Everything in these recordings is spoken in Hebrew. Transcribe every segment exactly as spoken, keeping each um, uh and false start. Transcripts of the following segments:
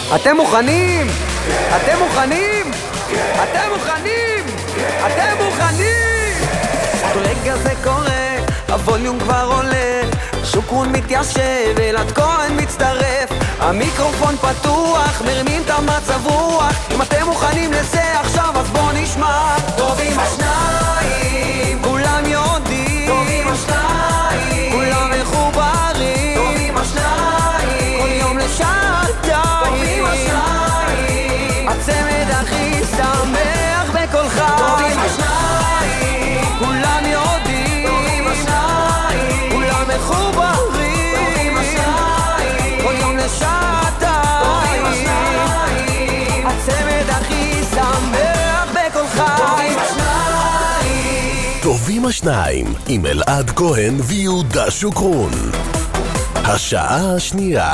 אתם מוכנים? אתם מוכנים? אתם מוכנים? אתם מוכנים? רגע זה קורה, הווליום כבר עולה, שוקרון מתיישב, אלעד כהן מצטרף, המיקרופון פתוח, מרימים את המצב רוח. אם אתם מוכנים לזה עכשיו אז בוא נשמע. טובים השניים, כולם יודעים, טובים השניים, כולם מחוברים, טובים השניים, כל יום לשעתיים, טובים השניים, הצמד הכי שמח בכל חי, טובים השניים, כולם יודעים, טובים השניים, כולם מחוברים, טובים השניים, כל יום לשעתיים, טובים השניים, הצמד הכי שמח בכל חי, טובים השניים עם אלעד כהן ויהודה שוקרון. השעה השנייה.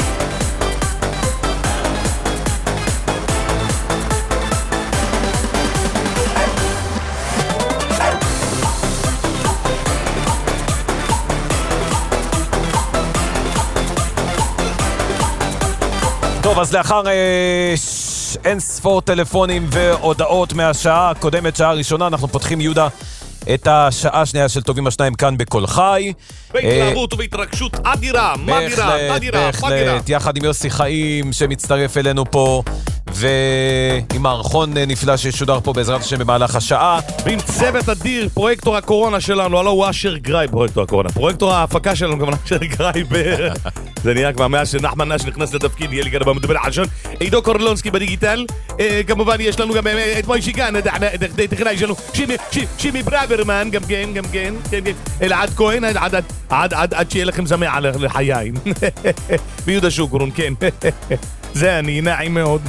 טוב, אז לאחר אה, ש... אין ספור טלפונים והודעות מהשעה הקודמת, שעה הראשונה, אנחנו פותחים יהודה את השעה השנייה של טובים השניים כאן בכל חי. בהתלהבות ובהתרגשות אדירה, מדירה, מדירה, בהחלט, יחד עם יוסי חיים שמצטרף אלינו פה, ועם מערכון נפלא שישודר פה בעזרת השם במהלך השעה. ועם צוות אדיר, פרויקטור הקורונה שלנו, הלא הוא אשר גריי, פרויקטור הקורונה. פרויקטור ההפקה שלנו, גם אשר גריי, זה נראה כבר מאז שנחמן נש נכנס לתפקיד, יהיה לי גדול מדבר על שון. עידו קורלונסקי בדיגיטל, כמובן יש לנו גם את מוישי כאן, טכנאי שלנו, שימי ברוורמן, גם כן, גם כן, אלעד כהן, עד שיהיה לכם זמע לחיים. ויהודה שוקרון, כן. זה אני, נעים מאוד.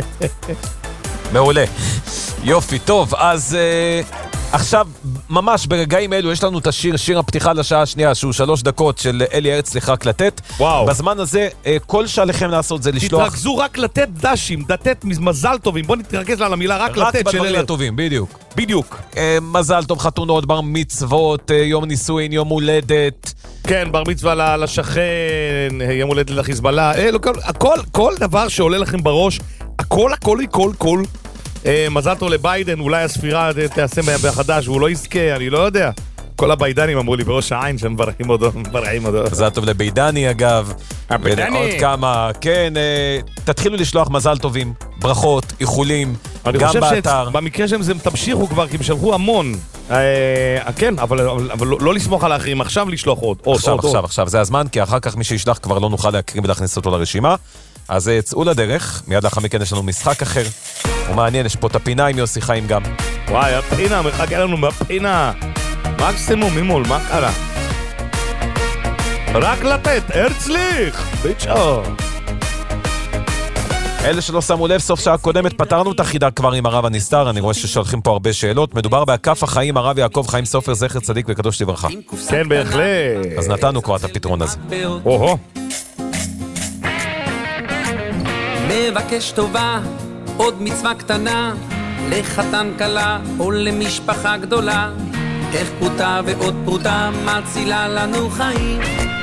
מעולה. יופי, טוב, אז uh, עכשיו, ממש ברגעים אלו, יש לנו את השיר, שיר הפתיחה לשעה השנייה, שהוא שלוש דקות של אלי ארץ לך לתת. וואו. בזמן הזה, uh, כל שעליכם לעשות זה לשלוח... תתרכזו רק לתת דשים, לתת מזל טובים. בואו נתרכז לה למילה רק לתת. רק בדברים הטובים, בדיוק. בדיוק. Uh, מזל טוב, חתונות, בר מצוות, uh, יום נישואין, יום הולדת. כן, בר מצווה לשכן, יום הולדת לחיזבאללה, אה, לא, כל, הכל, כל דבר שעולה לכם בראש, הכל, הכל, הכל, הכל. אה, מזל טוב לביידן, אולי הספירה תעשה בחדש, והוא לא יזכה, אני לא יודע. כל הביידנים אמרו לי בראש העין שהם מברכים אותו, מברכים אותו. מזל טוב לביידני אגב. הביידני. ועוד כמה, כן, אה, תתחילו לשלוח מזל טובים, ברכות, איחולים, גם באתר. במקרה שהם זה תמשיכו כבר, כי הם שלחו המון. אה, כן, אבל, אבל, אבל לא, לא לסמוך על האחרים, עכשיו לשלוח עוד, עוד, עכשיו, עוד, עכשיו, עוד. עכשיו, זה הזמן, כי אחר כך מי שישלח כבר לא נוכל להקרים ולהכניס אותו לרשימה. אז צאו לדרך, מיד לאחר מכן יש לנו משחק אחר. הוא מעניין, יש פה את הפינה עם יוסי חיים גם. וואי, הפינה, מחכה לנו בפינה. מקסימום, ממול, מה קרה? רק לתת, הרצליך, ביצ'ו. אלה שלא שמו לב, סוף שעה קודמת פתרנו את החידה כבר עם הרב הנסתר, אני רואה ששולחים פה הרבה שאלות. מדובר בהקף החיים, הרב יעקב חיים סופר, זכר צדיק וקדוש לברכה. כן, בהחלט. אז נתנו כבר את הפתרון הזה. או-הו. מבקש טובה, עוד מצווה קטנה, לחתן קלה או למשפחה גדולה, איך פרוטה ועוד פרוטה מצילה לנו חיים.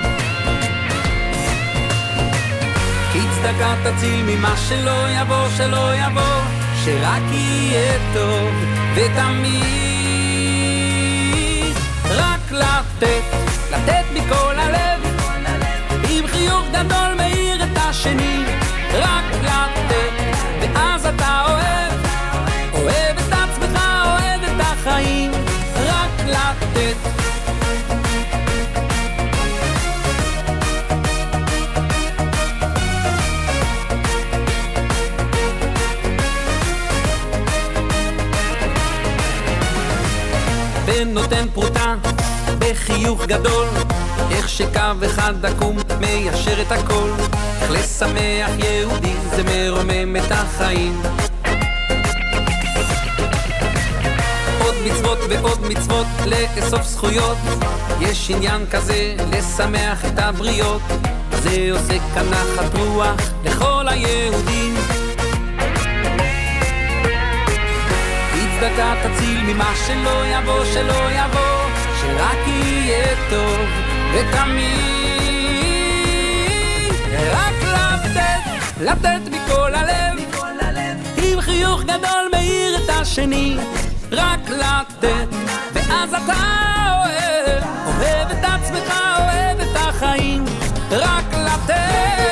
כי צדקה תציל ממה שלא יבוא, שלא יבוא, שרק יהיה טוב ותמיד. רק לתת, לתת מכל הלב, עם חיוך גדול מאיר את השני. רק לתת, ואז אתה אוהב, אוהב את עצמך, אוהב את החיים. רק לתת. ונותן פרוטה בחיוך גדול, איך שקו אחד עקום מיישר את הכל. איך לשמח יהודי זה מרומם את החיים. עוד מצוות ועוד מצוות לאסוף זכויות, יש עניין כזה לשמח את הבריות. זה עושה כנחת רוח לכל היהודים. צדקה תציל ממה שלא יבוא, שלא יבוא, שרק יהיה טוב ותמיד. רק לתת, לתת מכל הלב, עם חיוך גדול מאיר את השני, רק לתת, ואז אתה אוהב, אוהב את עצמך, אוהב את החיים, רק לתת.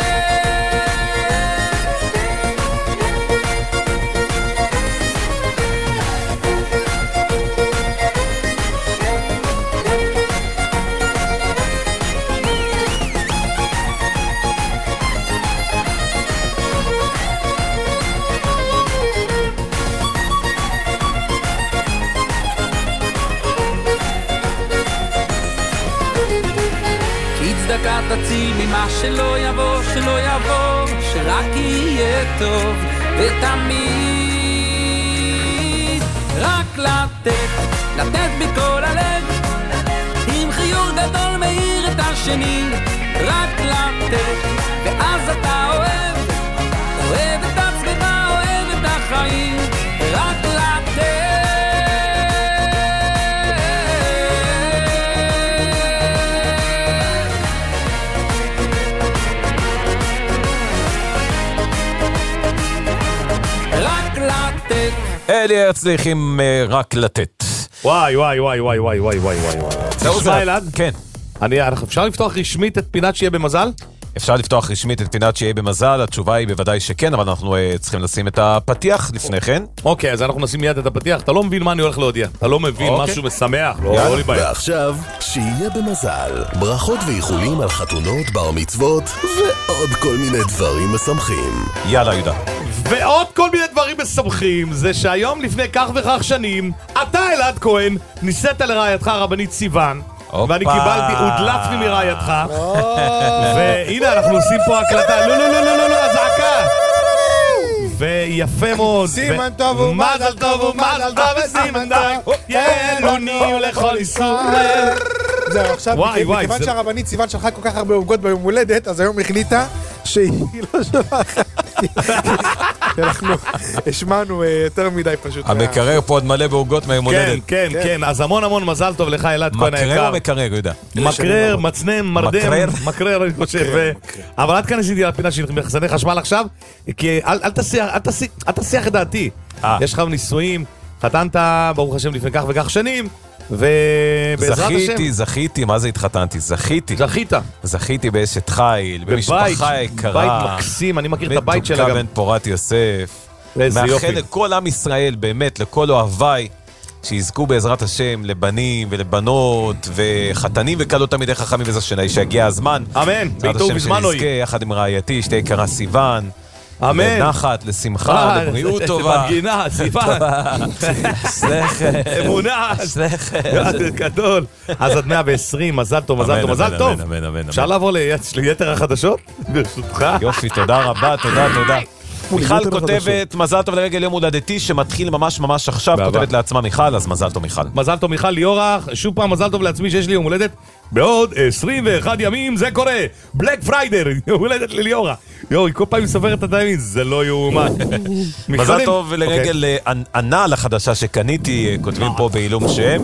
צדקה תציל ממה שלא יבוא, שלא יבוא, שרק יהיה טוב ותמיד רק לתת, לתת מכל הלב, עם חיוך גדול מאיר את השני, רק לתת, ואז אתה אוהב, אוהב את עצמך, אוהב את החיים, רק לתת. אלי הרצליח עם רק לתת. וואי וואי וואי וואי וואי וואי וואי וואי. תשמע אלעד? כן. אפשר לפתוח רשמית את פינת שיהיה במזל? אפשר לפתוח רשמית את פינת שיהיה במזל, התשובה היא בוודאי שכן, אבל אנחנו uh, צריכים לשים את הפתיח לפני כן. אוקיי, אז אנחנו נשים מיד את הפתיח. אתה לא מבין מה אני הולך להודיע. אתה לא מבין אוקיי. משהו משמח. לא, לא לי בעיה. ועכשיו, שיהיה במזל. ברכות ואיחולים על חתונות, בר מצוות, ועוד כל מיני דברים משמחים. יאללה, יהודה. ועוד כל מיני דברים משמחים, זה שהיום לפני כך וכך שנים, אתה אלעד כהן, ניסית לרעייתך הרבנית סיוון, ואני קיבלתי, הודלפתי מרעייתך, והנה אנחנו עושים פה הקלטה, לא לא לא לא לא, הזעקה, ויפה מאוד, סימן טוב ומזל טוב ומזל טוב וסימן טוב, ילוני ולכל איסור. זהו, עכשיו, מכיוון שהרבנית סיוון שלחה כל כך הרבה עוגות ביום הולדת, אז היום החליטה שהיא לא שולחת. אנחנו השמענו יותר מדי פשוט. המקרר פה עוד מלא בעוגות מהיום הולדת. כן, כן, כן, אז המון המון מזל טוב לך אלעד כהן היקר. מקרר או מקרר, יהודה? מקרר, מצנם, מרדם, מקרר, אני חושב. אבל עד כאן עשיתי על הפינה של מחסני חשמל עכשיו, כי אל תסיח את דעתי. יש לך נישואים, חתנת, ברוך השם, לפני כך וכך שנים, ובעזרת השם... זכיתי, זכיתי, מה זה התחתנתי? זכיתי. זכית. זכיתי באשת חיל, במשפחה יקרה. בית מקסים, אני מכיר את הבית שלה גם. מתוקה בן פורת יוסף. איזה יופי. מאחל לכל עם ישראל, באמת, לכל אוהביי, שיזכו בעזרת השם לבנים ולבנות, וחתנים וכלות תמידי חכמים וזה שני, שהגיע הזמן. אמן, בעיתו בזמן שנזכה יחד עם רעייתי, שתי יקרה סיוון. אמן. לנחת, לשמחה, לבריאות טובה. מנגינה, סיוון. סלחת. אמונה. סלחת. גדול. אז עד מאה ועשרים, מזל טוב, מזל טוב, מזל טוב. אמן, אמן. אפשר לעבור ליתר החדשות? ברשותך. יופי, תודה רבה, תודה, תודה. מיכל כותבת, מזל טוב לרגל יום הולדתי שמתחיל ממש ממש עכשיו, כותבת לעצמה מיכל, אז מזל טוב מיכל. מזל טוב מיכל ליאורה, שוב פעם מזל טוב לעצמי שיש לי יום הולדת בעוד עשרים ואחד ימים, זה קורה, בלק פריידר, יום הולדת לליאורה. יואי, כל פעם סופרת את הימים, זה לא יאומן. מזל טוב לרגל הנעל החדשה שקניתי, כותבים פה בעילום שם.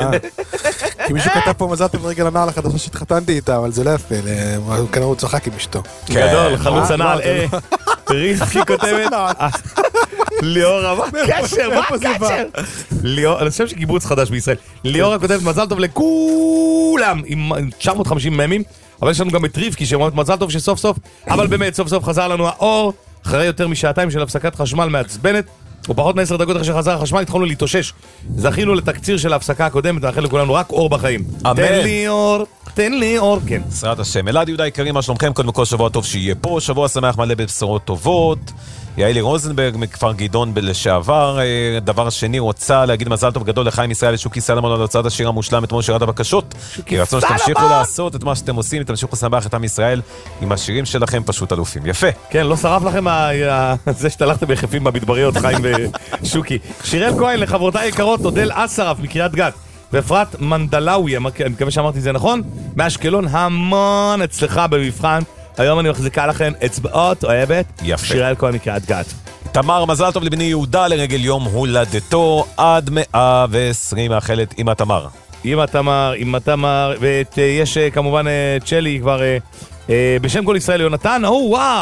כי מישהו כתב פה מזל טוב לרגל הנעל החדשה שהתחתנתי איתה, אבל זה לא יפה, כנראה הוא צוחק עם אשתו. גדול, חלוץ הנעל, ריסקי כותבת, ליאורה, מה הקשר? מה הקשר? אני חושב שקיבוץ חדש בישראל. ליאורה כותבת מזל טוב לכולם עם תשע מאות וחמישים ממים, אבל יש לנו גם את ריבקי שאומרת מזל טוב שסוף סוף, אבל באמת סוף סוף חזר לנו האור, אחרי יותר משעתיים של הפסקת חשמל מעצבנת, ופחות מעשר דקות אחרי שחזר החשמל התחלנו להתאושש. זכינו לתקציר של ההפסקה הקודמת, ואחרי לכולנו רק אור בחיים. אמן. תן לי אור, תן לי אור, כן. בעזרת השם. אלעד יהודה יקרים, מה שלומכם? קודם כל שבוע טוב שיהיה פה, שבוע שמח מלא בבשורות טובות. יעלי רוזנברג מכפר גדעון לשעבר. דבר שני, רוצה להגיד מזל טוב גדול לחיים ישראל ושוקי סלמון על הוצאת השיר המושלם אתמול שירת הבקשות. כי רצון שתמשיכו לעשות את מה שאתם עושים, תמשיכו לשמח את עם ישראל עם השירים שלכם, פשוט אלופים. יפה. כן, לא שרף לכם זה שתלכתם ביחפים במדבריות, חיים ושוקי. שיראל כהן לחברותיי יקרות, אודל אסרף מקריית גת ואפרת מנדלאוי, אני מקווה שאמרתי את זה נכון, מאשקלון, המון אצלך במבחן. היום אני מחזיקה לכם אצבעות, אוהבת. יפה. שיראל כהן מקריית גת. תמר, מזל טוב לבני יהודה לרגל יום הולדתו, עד מאה ועשרים מאחלת אמא תמר. אמא תמר, אמא תמר, ויש כמובן צ'לי כבר בשם כל ישראל יונתן, או וואו,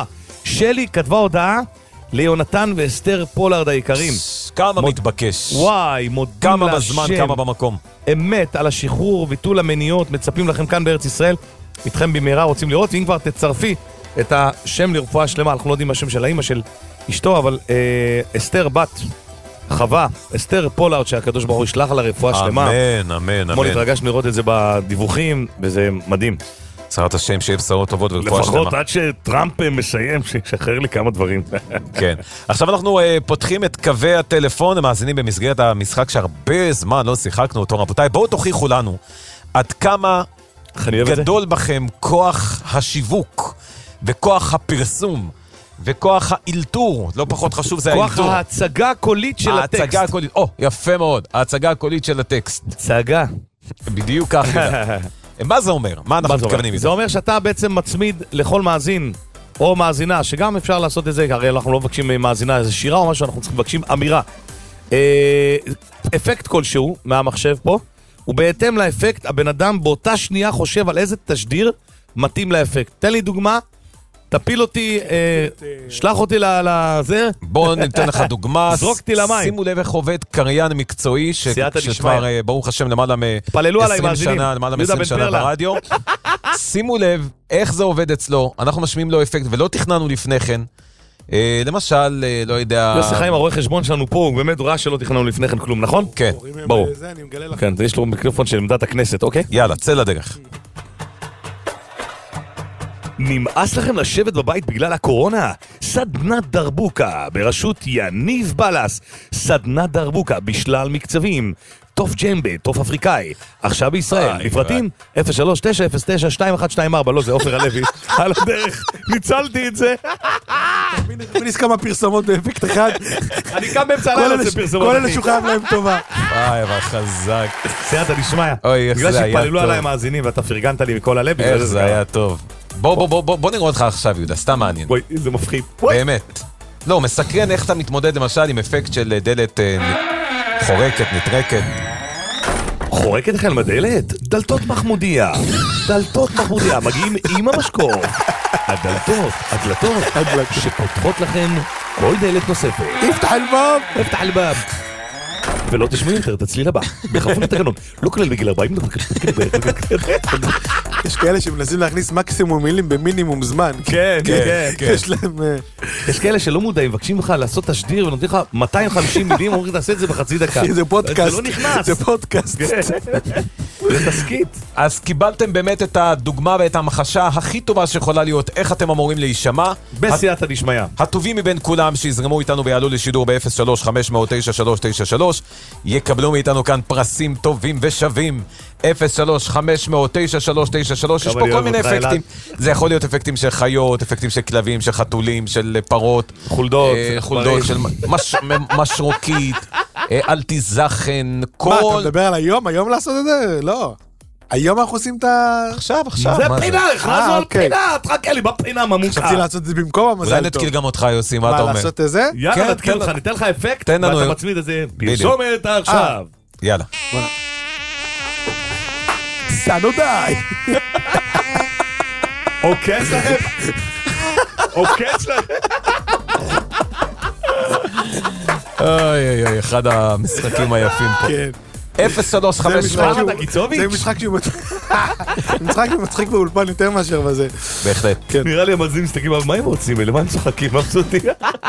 שלי כתבה הודעה ליונתן ואסתר פולארד היקרים. כמה מתבקש. וואי, מודים להשם. כמה בזמן, כמה במקום. אמת על השחרור, ביטול המניות, מצפים לכם כאן בארץ ישראל. איתכם במהרה רוצים לראות, ואם כבר תצרפי את השם לרפואה שלמה, אנחנו לא יודעים מה השם של האמא של אשתו, אבל אה, אסתר בת חווה, אסתר פולארד, שהקדוש ברוך הוא ישלח לה רפואה שלמה. אמן, אמן, כמו אמן. להתרגשנו לראות את זה בדיווחים, וזה מדהים. צרת השם שיהיה בשורות טובות ורפואה שלמה. לפחות עד שטראמפ מסיים, שישחרר לי כמה דברים. כן. עכשיו אנחנו uh, פותחים את קווי הטלפון, המאזינים במסגרת המשחק שהרבה זמן לא שיחקנו אותו. רבותיי, בואו תוכיחו לנו עד כמה גדול בכם כוח השיווק וכוח הפרסום וכוח האלתור, לא פחות חשוב זה האלתור. כוח ההצגה הקולית של הטקסט. ההצגה הקולית, או, יפה מאוד, ההצגה הקולית של הטקסט. הצגה. בדיוק ככה. מה זה אומר? מה אנחנו מתכוונים מזה? זה אומר שאתה בעצם מצמיד לכל מאזין או מאזינה, שגם אפשר לעשות את זה, הרי אנחנו לא מבקשים מאזינה איזה שירה או משהו, אנחנו מבקשים אמירה. אפקט כלשהו מהמחשב פה, ובהתאם לאפקט, הבן אדם באותה שנייה חושב על איזה תשדיר מתאים לאפקט. תן לי דוגמה, תפיל אותי, שלח אותי לזה. בוא ניתן לך דוגמה. זרוק אותי למים. שימו לב איך עובד קריין מקצועי, שכבר ברוך השם למעלה מ-עשרים שנה, למעלה מ-עשרים שנה ברדיו. שימו לב איך זה עובד אצלו, אנחנו משמיעים לו אפקט ולא תכננו לפני כן. למשל, לא יודע... יוסי חיים, הרואה חשבון שלנו פה, הוא באמת ראה שלא תכננו לפני כן כלום, נכון? כן, ברור. כן, יש לו מיקרופון של עמדת הכנסת, אוקיי? יאללה, צא לדרך. נמאס לכם לשבת בבית בגלל הקורונה? סדנת דרבוקה בראשות יניב בלס. סדנת דרבוקה בשלל מקצבים. טוף ג'מבה, טוף אפריקאי. עכשיו בישראל, לפרטים אפס שלוש תשע אפס תשע שתיים אחת שתיים ארבע. לא, זה עופר הלוי. על הדרך, ניצלתי את זה. וניס כמה פרסומות באפקט אחד. אני קם באמצע הלילה לזה פרסומות. כל אלה שהוא חייב להם טובה. וואי, אבל חזק. סייעת, נשמע. אוי, איך זה היה טוב. בגלל שפעללו עליי מאזינים ואתה פרגנת לי מכל הלב. איך זה היה טוב. בוא, בוא, בוא, בוא, בוא נראה אותך עכשיו, יהודה, סתם מעניין. בואי, זה מפחיד. באמת. לא, מסקרן איך אתה מתמודד למשל עם אפקט של דלת חורקת, נטרקת. חורקת לכם בדלת? דלתות מחמודיה. דלתות מחמודיה, מגיעים עם המשקור. הדלתות, הדלתות, שפותחות לכם כל דלת נוספת. יפתח אלבאב. יפתח אלבאב. ולא תשמעו יותר את הצליל הבא, בכפוף לתקנון, לא כולל בגיל ארבעים. יש כאלה שמנסים להכניס מקסימום מילים במינימום זמן. כן, כן, כן. יש להם... יש כאלה שלא מודעים, מבקשים לך לעשות תשדיר ונותנים לך מאתיים וחמישים מילים, אומרים תעשה את זה בחצי דקה. זה פודקאסט. זה לא נכנס. זה פודקאסט. זה תסקית. אז קיבלתם באמת את הדוגמה ואת המחשה הכי טובה שיכולה להיות איך אתם אמורים להישמע. בסייעתא דשמיא. הטובים מבין כולם שיזרמו איתנו ויעלו לשידור ב-אפס שלוש חמש תשע שלוש תשע שלוש יקבלו מאיתנו כאן פרסים טובים ושווים. אפס שלוש חמש תשע שלוש תשע שלוש. יש פה כל מיני אפקטים. זה יכול להיות אפקטים של חיות, אפקטים של כלבים, של חתולים, של פרות, חולדות, חולדות של משרוקית, אל תזכן, כל... מה, אתה מדבר על היום? היום לעשות את זה? לא. היום אנחנו עושים את ה... עכשיו, עכשיו. זה פינה, הכנסנו על פינה, תחכה לי בפינה ממוקה. חצי לעשות את זה במקום המזל טוב. אולי נתקיל גם אותך, יוסי, מה אתה אומר? מה, לעשות את זה? יאללה, נתקיל לך, ניתן לך אפקט, ואתה מצמיד את זה. פרסומת עכשיו. יאללה. סנו די. עוקץ לכם. עוקץ לכם. אוי אוי אוי, אחד המשחקים היפים פה. כן. אפס שלוש חמש זה משחק שהוא משחק מצחיק באולפן יותר מאשר בזה. בהחלט. נראה לי המאזינים מסתכלים, מה הם רוצים? למה הם צוחקים? מבסוטים?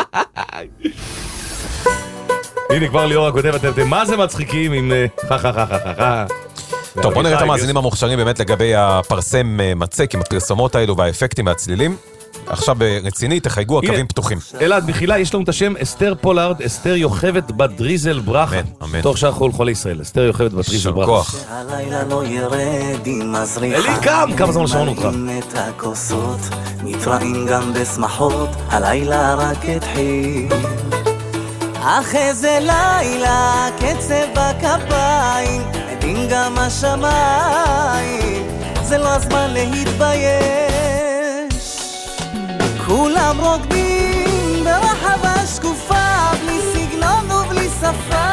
הנה כבר ליאור הכותב, אתם מה זה מצחיקים עם חה חה חה חה חה. טוב, בוא נראה את המאזינים המוכשרים באמת לגבי הפרסם מצק עם הפרסומות האלו והאפקטים והצלילים. עכשיו ברציני, תחייגו, הקווים פתוחים. אלעד, מחילה, יש לנו את השם אסתר פולארד, אסתר יוכבת בת דריזל ברכה. אמן, אמן. תוך שאנחנו חולי ישראל, אסתר יוכבת בת דריזל ברכה. כוח. אלי קם, כמה זמן שמענו אותך. נתראים גם בשמחות, הלילה רק התחיל. אך איזה לילה, קצב בכפיים, עדים גם השמיים, זה לא הזמן להתבייש. כולם רוקדים ברחבה שקופה, בלי סגנון ובלי שפה.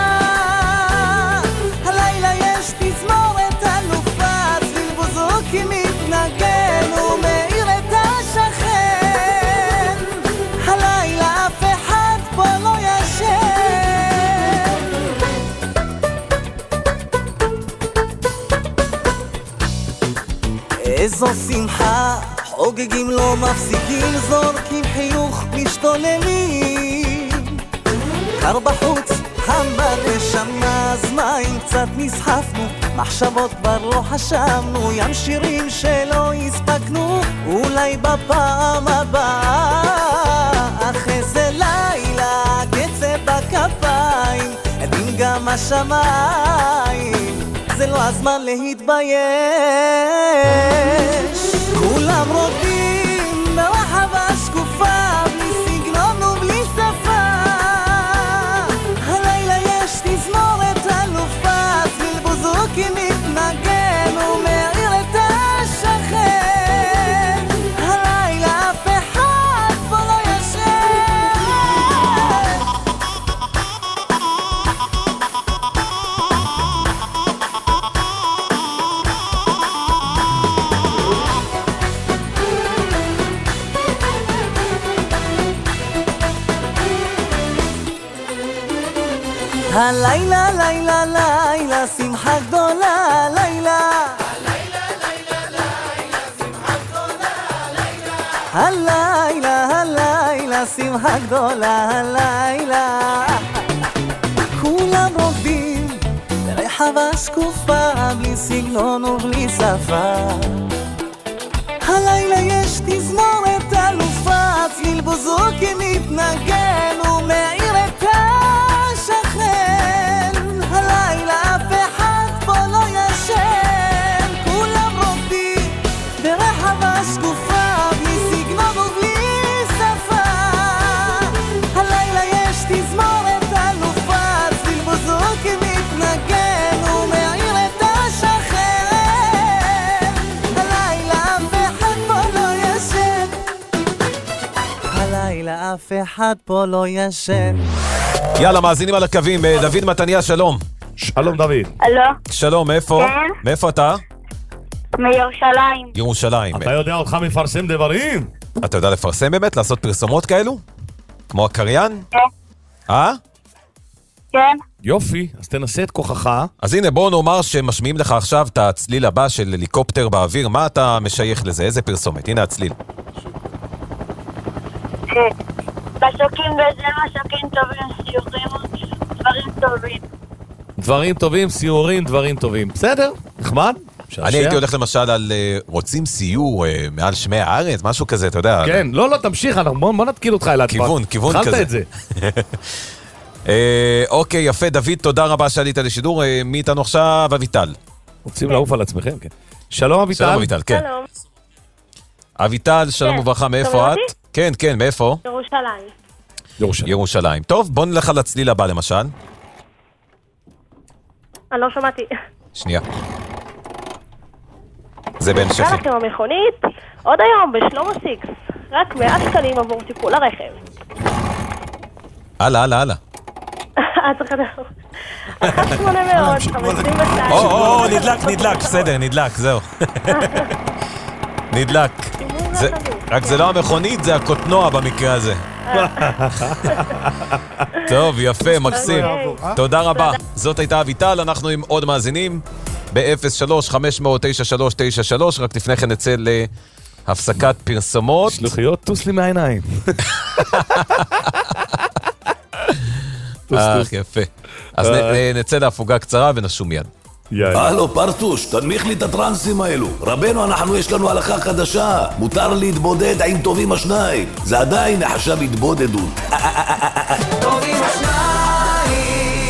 הלילה יש תזמורת אלופה, צליל בוזוקי מתנגן ומאיר את השכן. איזו שמחה, חוגגים לא מפסיקים, זורקים חיוך משתוללים. קר בחוץ, חם בנשמה, אז מים קצת נסחפנו, מחשבות כבר לא חשבנו, ים שירים שלא הספקנו, אולי בפעם הבאה. אחרי זה לילה, קצב בכפיים, עדים גם השמיים, זה לא הזמן להתבייש. כולם רוקדים ברחבה שקופה, בלי סגנון ובלי שפה. הלילה יש תזמורת אלופה, צליל בוזוקי מתנגן ומאיר את השכן. הלילה אף אחד פה לא ישן. הלילה, לילה, לילה, שמחה גדולה, לילה. הלילה, לילה, לילה, שמחה גדולה, לילה. הלילה, הלילה, שמחה גדולה, הלילה. כולם רוקדים ברחבה שקופה, בלי סגנון ובלי שפה. הלילה יש תזמורת אלופה, צליל בוזוקי מתנגן ומאיר את השכן. הלילה אף אחד פה לא ישן, כולם רוקדים ברחבה שקופה, בלי סגנון ובלי שפה. הלילה יש תזמורת אלופה, צליל בוזוקי מתנגן ומאיר את השכן. הלילה אף אחד פה לא ישן, הלילה אף אחד פה לא ישן. יאללה, מאזינים על הקווים. דוד מתניה, שלום. שלום דוד. הלו? שלום, מאיפה? כן. מאיפה אתה? מירושלים. ירושלים. אתה יודע אותך מפרסם דברים? אתה יודע לפרסם באמת? לעשות פרסומות כאלו? כמו הקריין? כן. אה? כן. יופי, אז תנסה את כוחך. אז הנה, בואו נאמר שמשמיעים לך עכשיו את הצליל הבא של הליקופטר באוויר. מה אתה משייך לזה? איזה פרסומת? הנה הצליל. מסוקים וזה מסוקים טובים, סיורים, דברים טובים. דברים טובים, סיורים, דברים טובים. בסדר, נחמד. אני הייתי הולך למשל על רוצים סיור מעל שמי הארץ, משהו כזה, אתה יודע. כן, לא, לא, תמשיך, בוא נתקיל אותך אלעד. כיוון, כיוון כזה. התחלת את זה. אוקיי, יפה, דוד, תודה רבה שעלית לשידור. מי איתנו עכשיו? אביטל. רוצים לעוף על עצמכם, כן. שלום אביטל. שלום אביטל, כן. שלום. אביטל, שלום וברכה, מאיפה את? כן, כן, מאיפה? ירושלים. ירושלים. ירושלים. טוב, בוא נלך על הצליל הבא למשל. אני לא שמעתי. שנייה. זה בהמשך. היה לכם המכונית, עוד היום בשלמה סיקס, רק מאה שקלים עבור טיפול הרכב. הלאה, הלאה, הלאה. צריך לדעת. אחת שמונה מאות, חמשים ושתיים. או, או, או, נדלק, נדלק, בסדר, נדלק, זהו. נדלק. רק זה לא המכונית, זה הקוטנוע במקרה הזה. טוב, יפה, מקסים. תודה רבה. זאת הייתה אביטל, אנחנו עם עוד מאזינים ב-אפס שלוש חמש אפס אפס תשע שלוש תשע שלוש, רק לפני כן נצא להפסקת פרסומות. שלוחיות, טוס לי מהעיניים. אה, יפה. אז נצא להפוגה קצרה ונשום מיד. הלו פרטוש, תנמיך לי את הטרנסים האלו. רבנו, אנחנו יש לנו הלכה חדשה, מותר להתבודד עם טובים השניים. זה עדיין נחשב התבודדות. טובים השניים.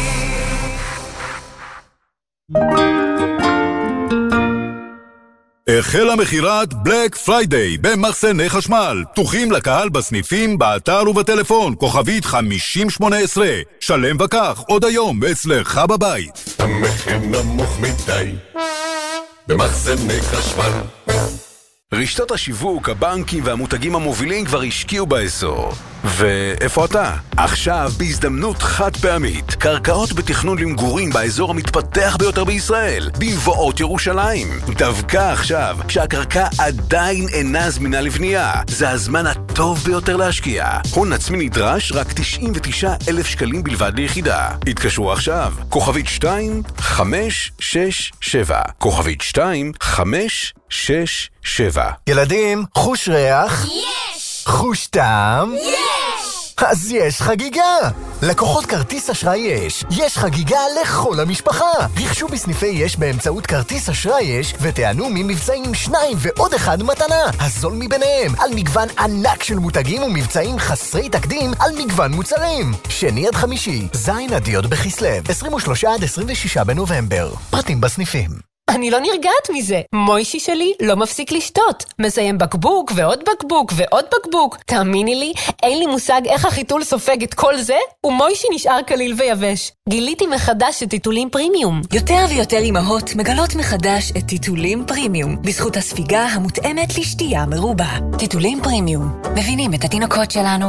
החלה מכירת בלק פריידיי במחסני חשמל. פתוחים לקהל בסניפים, באתר ובטלפון. כוכבית חמישים שמונה עשרה. שלם וכך, עוד היום אצלך בבית. המחיר נמוך מדי במחסני חשמל. רשתות השיווק, הבנקים והמותגים המובילים כבר השקיעו באזור. ואיפה אתה? עכשיו בהזדמנות חד פעמית, קרקעות בתכנון למגורים באזור המתפתח ביותר בישראל, במבואות ירושלים. דווקא עכשיו, כשהקרקע עדיין אינה זמינה לבנייה, זה הזמן הטוב ביותר להשקיע. הון עצמי נדרש רק תשעים ותשעה אלף שקלים בלבד ליחידה. התקשרו עכשיו, כוכבית שתיים חמש שש שבע, כוכבית שתיים חמש שש שבע. ילדים, חוש ריח? יש! חוש טעם? יש! אז יש חגיגה! לקוחות כרטיס אשראי יש. יש חגיגה לכל המשפחה. רכשו בסניפי יש באמצעות כרטיס אשראי יש ותענו ממבצעים שניים ועוד אחד מתנה. הזול מביניהם על מגוון ענק של מותגים ומבצעים חסרי תקדים על מגוון מוצרים. שני עד חמישי, זין עד י' בכסלו, עשרים ושלושה עד עשרים ושישה בנובמבר. פרטים בסניפים. אני לא נרגעת מזה. מוישי שלי לא מפסיק לשתות. מסיים בקבוק ועוד בקבוק ועוד בקבוק. תאמיני לי, אין לי מושג איך החיתול סופג את כל זה, ומוישי נשאר כליל ויבש. גיליתי מחדש את טיטולים פרימיום. יותר ויותר אמהות מגלות מחדש את טיטולים פרימיום, בזכות הספיגה המותאמת לשתייה מרובה. טיטולים פרימיום. מבינים את התינוקות שלנו.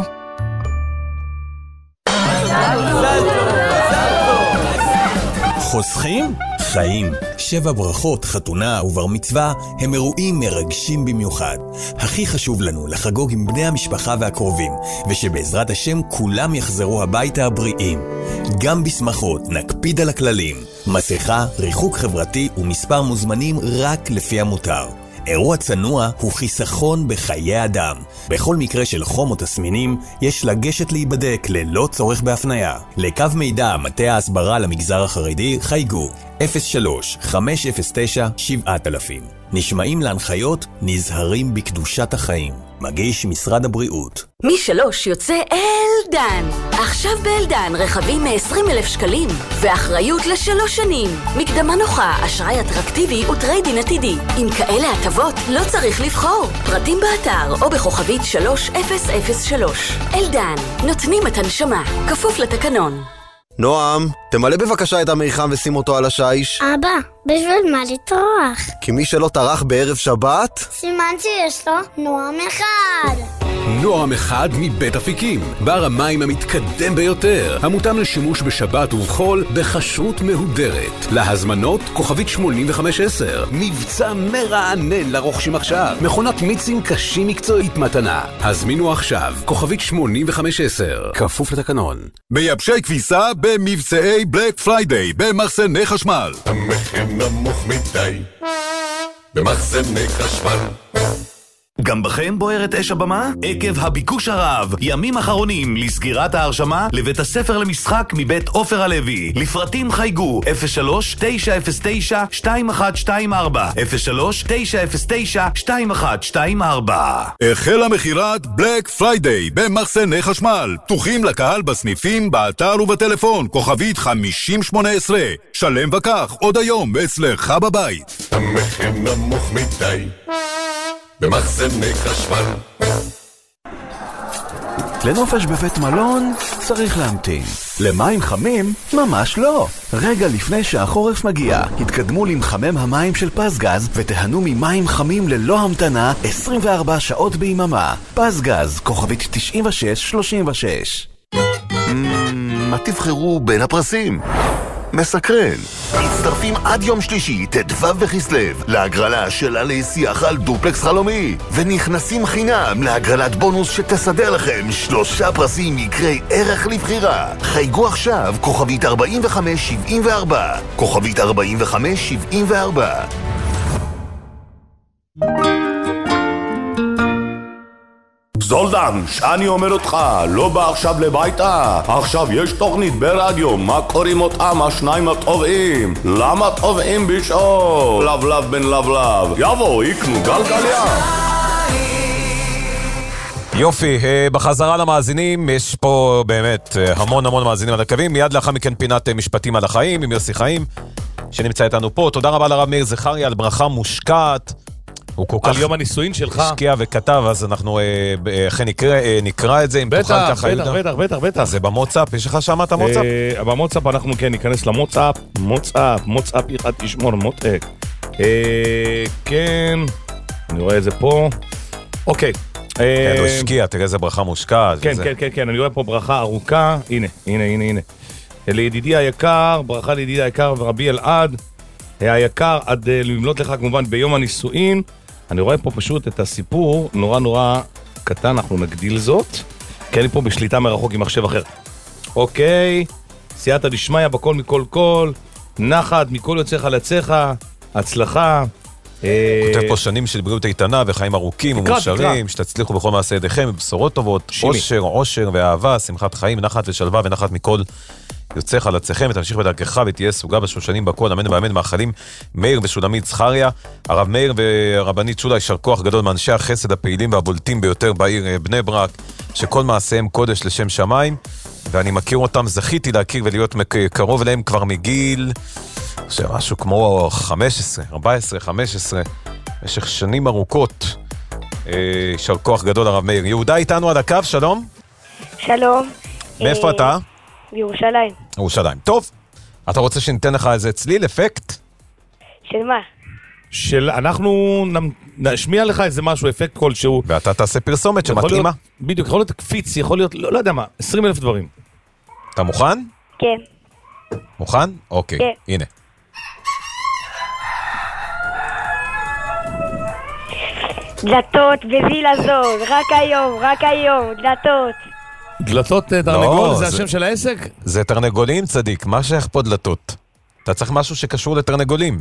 חוסכים? חיים. שבע ברכות, חתונה ובר מצווה הם אירועים מרגשים במיוחד. הכי חשוב לנו לחגוג עם בני המשפחה והקרובים, ושבעזרת השם כולם יחזרו הביתה הבריאים. גם בשמחות נקפיד על הכללים. מסכה, ריחוק חברתי ומספר מוזמנים רק לפי המותר. אירוע צנוע הוא חיסכון בחיי אדם. בכל מקרה של חום או תסמינים, יש לגשת להיבדק ללא צורך בהפניה. לקו מידע מטה ההסברה למגזר החרדי חייגו אפס שלוש חמש אפס תשע שבעת אלפים. נשמעים להנחיות, נזהרים בקדושת החיים. מגיש משרד הבריאות. משלוש יוצא אלדן. עכשיו באלדן רכבים מ-עשרים אלף שקלים ואחריות לשלוש שנים. מקדמה נוחה, אשראי אטרקטיבי וטריידין עתידי. עם כאלה הטבות לא צריך לבחור. פרטים באתר או בכוכבית שלוש אפס אפס שלוש. אלדן, נותנים את הנשמה, כפוף לתקנון. נועם, תמלא בבקשה את המיחם ושים אותו על השיש. אבא, בשביל מה לטרוח? כי מי שלא טרח בערב שבת... סימן שיש לו נועם אחד. נועם אחד מבית אפיקים, בר המים המתקדם ביותר, המותאם לשימוש בשבת ובחול בכשרות מהודרת. להזמנות כוכבית שמונים וחמש עשר. מבצע מרענן לרוכשים עכשיו. מכונת מיצים קשים מקצועית מתנה. הזמינו עכשיו כוכבית שמונים וחמש עשר. כפוף לתקנון. מייבשי כביסה במבצעי בלק פריידיי במחסני חשמל. המחיר נמוך מדי במחסני חשמל. גם בכם בוערת אש הבמה? עקב הביקוש הרב, ימים אחרונים לסגירת ההרשמה לבית הספר למשחק מבית עופר הלוי. לפרטים חייגו אפס שלוש תשע אפס תשע שתיים אחת שתיים ארבע אפס שלוש תשע אפס תשע שתיים אחת שתיים ארבע. החלה מחירת בלק פריידיי במחסני חשמל. פתוחים לקהל בסניפים, באתר ובטלפון, כוכבית חמישים שמונה עשרה. שלם וכך עוד היום אצלך בבית. המחיר נמוך מדי במחסני חשמל. לנופש בבית מלון צריך להמתין. למים חמים? ממש לא. רגע לפני שהחורף מגיע, התקדמו למחמם המים של פסגז ותהנו ממים חמים ללא המתנה עשרים וארבע שעות ביממה. פסגז, כוכבית תשעים ושש שלושים ושש. מה תבחרו בין הפרסים? מסקרן. מצטרפים עד יום שלישי, תדוו בכסלב, להגרלה של עלי שיח על דופלקס חלומי, ונכנסים חינם להגרלת בונוס שתסדר לכם שלושה פרסים יקרי ערך לבחירה. חייגו עכשיו כוכבית ארבעים וחמש שבעים וארבע, כוכבית ארבעים וחמש שבעים וארבע. זולדן, שאני אומר אותך, לא בא עכשיו לביתה. עכשיו יש תוכנית ברדיו, מה קוראים אותם השניים הטובעים? למה טובעים בשעות? לבלב בן לבלב, יבוא, יקנו גלגליה. יופי, בחזרה למאזינים, יש פה באמת המון המון מאזינים על הקווים. מיד לאחר מכן פינת משפטים על החיים עם יוסי חיים, שנמצא איתנו פה. תודה רבה לרב מאיר זכריה על ברכה מושקעת. הוא כל כך על יום הנישואין שלך השקיע וכתב, אז אנחנו אכן נקרא, נקרא את זה, אם תוכל ככה. בטח, בטח, בטח, בטח. זה במוצאפ, יש לך שם את המוצאפ? במוצאפ אנחנו כן ניכנס למוצאפ, מוצאפ, מוצאפ אחד תשמור, מותק. כן, אני רואה את זה פה. אוקיי, כן, הוא השקיע, תראה איזה ברכה מושקעת. כן, כן, כן, כן, אני רואה פה ברכה ארוכה. הנה, הנה, הנה, הנה. לידידי היקר, ברכה לידידי היקר ורבי אלעד. היקר, עד למלות לך כמובן ביום הנישואין. אני רואה פה פשוט את הסיפור, נורא נורא קטן, אנחנו נגדיל זאת. כי אני פה בשליטה מרחוק עם מחשב אחר. אוקיי, סייעתא דשמיא בכל מכל כל, נחת מכל יוצאך לצאך, הצלחה. כותב פה שנים של בריאות איתנה וחיים ארוכים ומאושרים, שתצליחו בכל מעשה ידיכם, בשורות טובות, אושר, אושר ואהבה, שמחת חיים, נחת ושלווה ונחת מכל יוצאך לצאכם, ותמשיך בדרכך ותהיה סוגה בשושנים בכל, אמן ואמן. מאחלים מאיר ושולמית זכריה, הרב מאיר והרבנית שולה, יישר כוח גדול מאנשי החסד הפעילים והבולטים ביותר בעיר בני ברק, שכל מעשיהם קודש לשם שמיים, ואני מכיר אותם, זכיתי להכיר ולהיות קרוב אליהם כבר מגיל משהו כמו חמש עשרה, ארבע עשרה, חמש עשרה, במשך שנים ארוכות. יישר כוח גדול הרב מאיר. יהודה איתנו על הקו, שלום. שלום. מאיפה אתה? בירושלים. ירושלים. טוב, אתה רוצה שניתן לך איזה צליל, אפקט? של מה? של, אנחנו נשמיע לך איזה משהו, אפקט כלשהו. ואתה תעשה פרסומת שמתאימה. בדיוק, יכול להיות קפיץ, יכול להיות, לא, לא יודע מה, עשרים אלף דברים. אתה מוכן? כן. מוכן? אוקיי, כן. הנה. דלתות בזיל הזול, רק היום, רק היום, דלתות. דלתות תרנגול, זה השם של העסק? זה תרנגולים, צדיק, מה שייך פה דלתות? אתה צריך משהו שקשור לתרנגולים.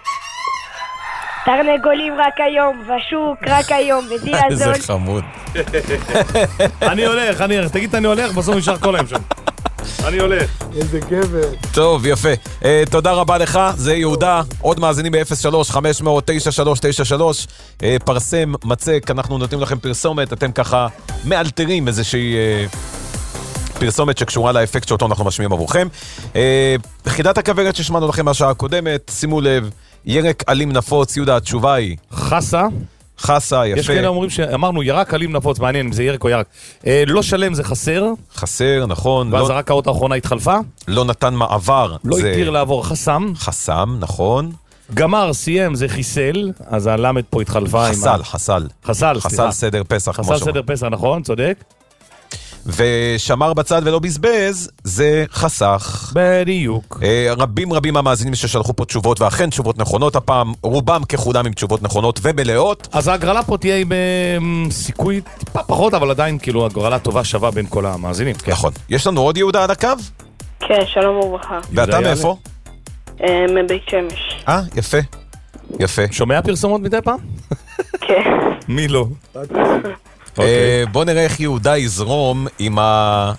תרנגולים רק היום, בשוק רק היום, בזיל הזול. איזה חמוד. אני הולך, אני הולך, תגיד אני הולך, בסוף נשאר כל היום שם. אני הולך. איזה גבר. טוב, יפה. Uh, תודה רבה לך, זה יהודה. עוד מאזינים ב-אפס שלוש חמש אפס אפס תשע שלוש תשע שלוש. uh, פרסם, מצק, אנחנו נותנים לכם פרסומת, אתם ככה מאלתרים איזושהי uh, פרסומת שקשורה לאפקט שאותו אנחנו משמיעים עבורכם. Uh, חידת הכוורת ששמענו לכם מהשעה הקודמת, שימו לב, ירק אלים נפוץ, יהודה, התשובה היא... חסה. חסה, יפה. יש כאלה אומרים שאמרנו ירק אלים נפוץ, מעניין אם זה ירק או ירק. אה, לא שלם זה חסר. חסר, נכון. ואז לא... רק האות האחרונה התחלפה. לא נתן מעבר. לא זה... התיר לעבור חסם. חסם, נכון. גמר, סיים, זה חיסל. אז הלמד פה התחלפה. חסל, עם... חסל. חסל, חסל סליחה. סדר פסח. חסל סדר פסח, נכון, צודק. ושמר בצד ולא בזבז, זה חסך. בדיוק. רבים רבים המאזינים ששלחו פה תשובות, ואכן תשובות נכונות הפעם, רובם ככולם עם תשובות נכונות ומלאות. אז ההגרלה פה תהיה עם סיכוי טיפה פחות, אבל עדיין כאילו הגרלה טובה שווה בין כל המאזינים. נכון. יש לנו עוד יהודה על הקו? כן, שלום וברכה. ואתה מאיפה? מבית שמש. אה, יפה. יפה. שומע פרסומות מדי פעם? כן. מי לא? בוא נראה איך יהודה יזרום עם ה...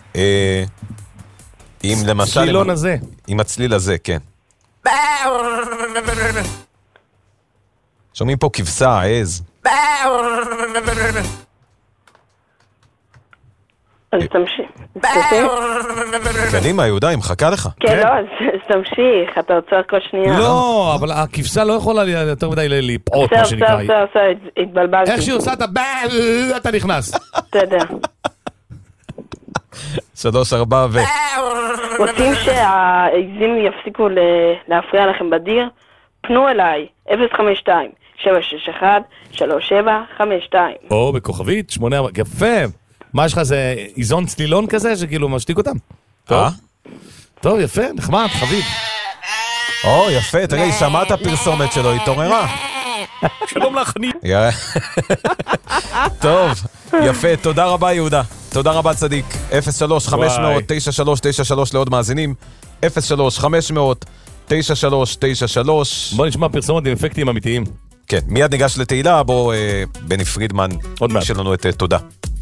עם למשל... הצלילון הזה. עם הצליל הזה, כן. שומעים פה כבשה, עז. אז תמשיך. קדימה, יהודה, היא מחכה לך. כן, לא, אז תמשיך, אתה עוצר כל שנייה. לא, אבל הכבשה לא יכולה יותר מדי להיפעות, מה שנקרא. בסדר, בסדר, בסדר, התבלבלתי. איך שהיא עושה את ה... אתה נכנס. אתה יודע. שלוש, ארבע ו... רוצים שהעזים יפסיקו להפריע לכם בדיר? פנו אליי, אפס חמש שתיים שבע שש אחת שלוש שבע חמש שתיים. או, בכוכבית, שמונה... יפה. מה יש לך, זה איזון צלילון כזה שכאילו משתיק אותם? טוב. טוב, יפה, נחמד, חביב. או, יפה, תראה, היא שמעה את הפרסומת שלו, היא תוררה. שלום לך, אני... טוב, יפה, תודה רבה יהודה. תודה רבה צדיק. אפס שלוש חמש אפס אפס תשע שלוש תשע שלוש לעוד מאזינים. אפס שלוש חמש אפס אפס תשע שלוש תשע שלוש. בוא נשמע פרסומות עם אפקטים אמיתיים. כן, מיד ניגש לתהילה, בוא בני פרידמן, עוד מעט. שלנו את תודה.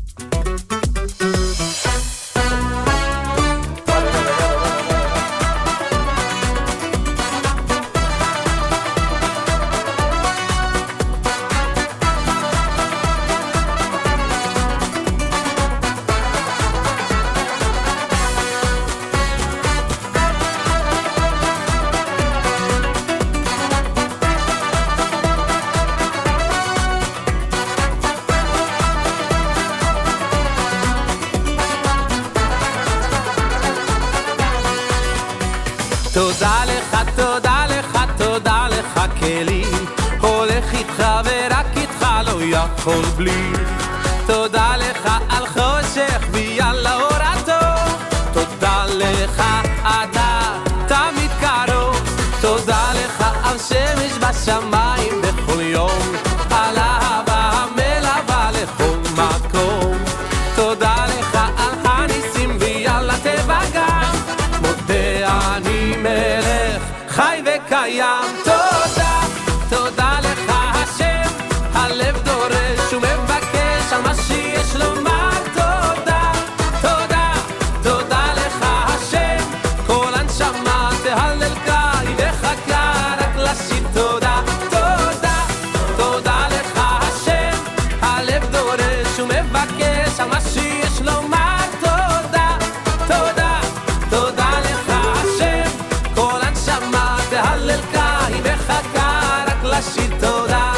תודה לך, תודה לך, תודה לך כלי, הולך איתך ורק איתך לא יכול בלי. תודה לך על חושך ויאללה אור הטוב. תודה לך, אתה תמיד קרוב. תודה לך על שמש בשמיים בכל יום, על אהבה המלווה לכל מקום. תודה לך על הניסים ויאללה טבע גם, מודה אני מלך חי וקיים. תודה, תודה לך השם, הלב דורש ומבקש על מה שיש לומר. תודה, תודה, תודה לך השם, כל הנשמה תהלל קי וחכה רק לשיר תודה. תודה, תודה לך השם, הלב דורש ומבקש על מה שיש לומר. תודה, תודה, תודה לך השם, כל הנשמה תהלל קי וחכה רק לשיר תודה.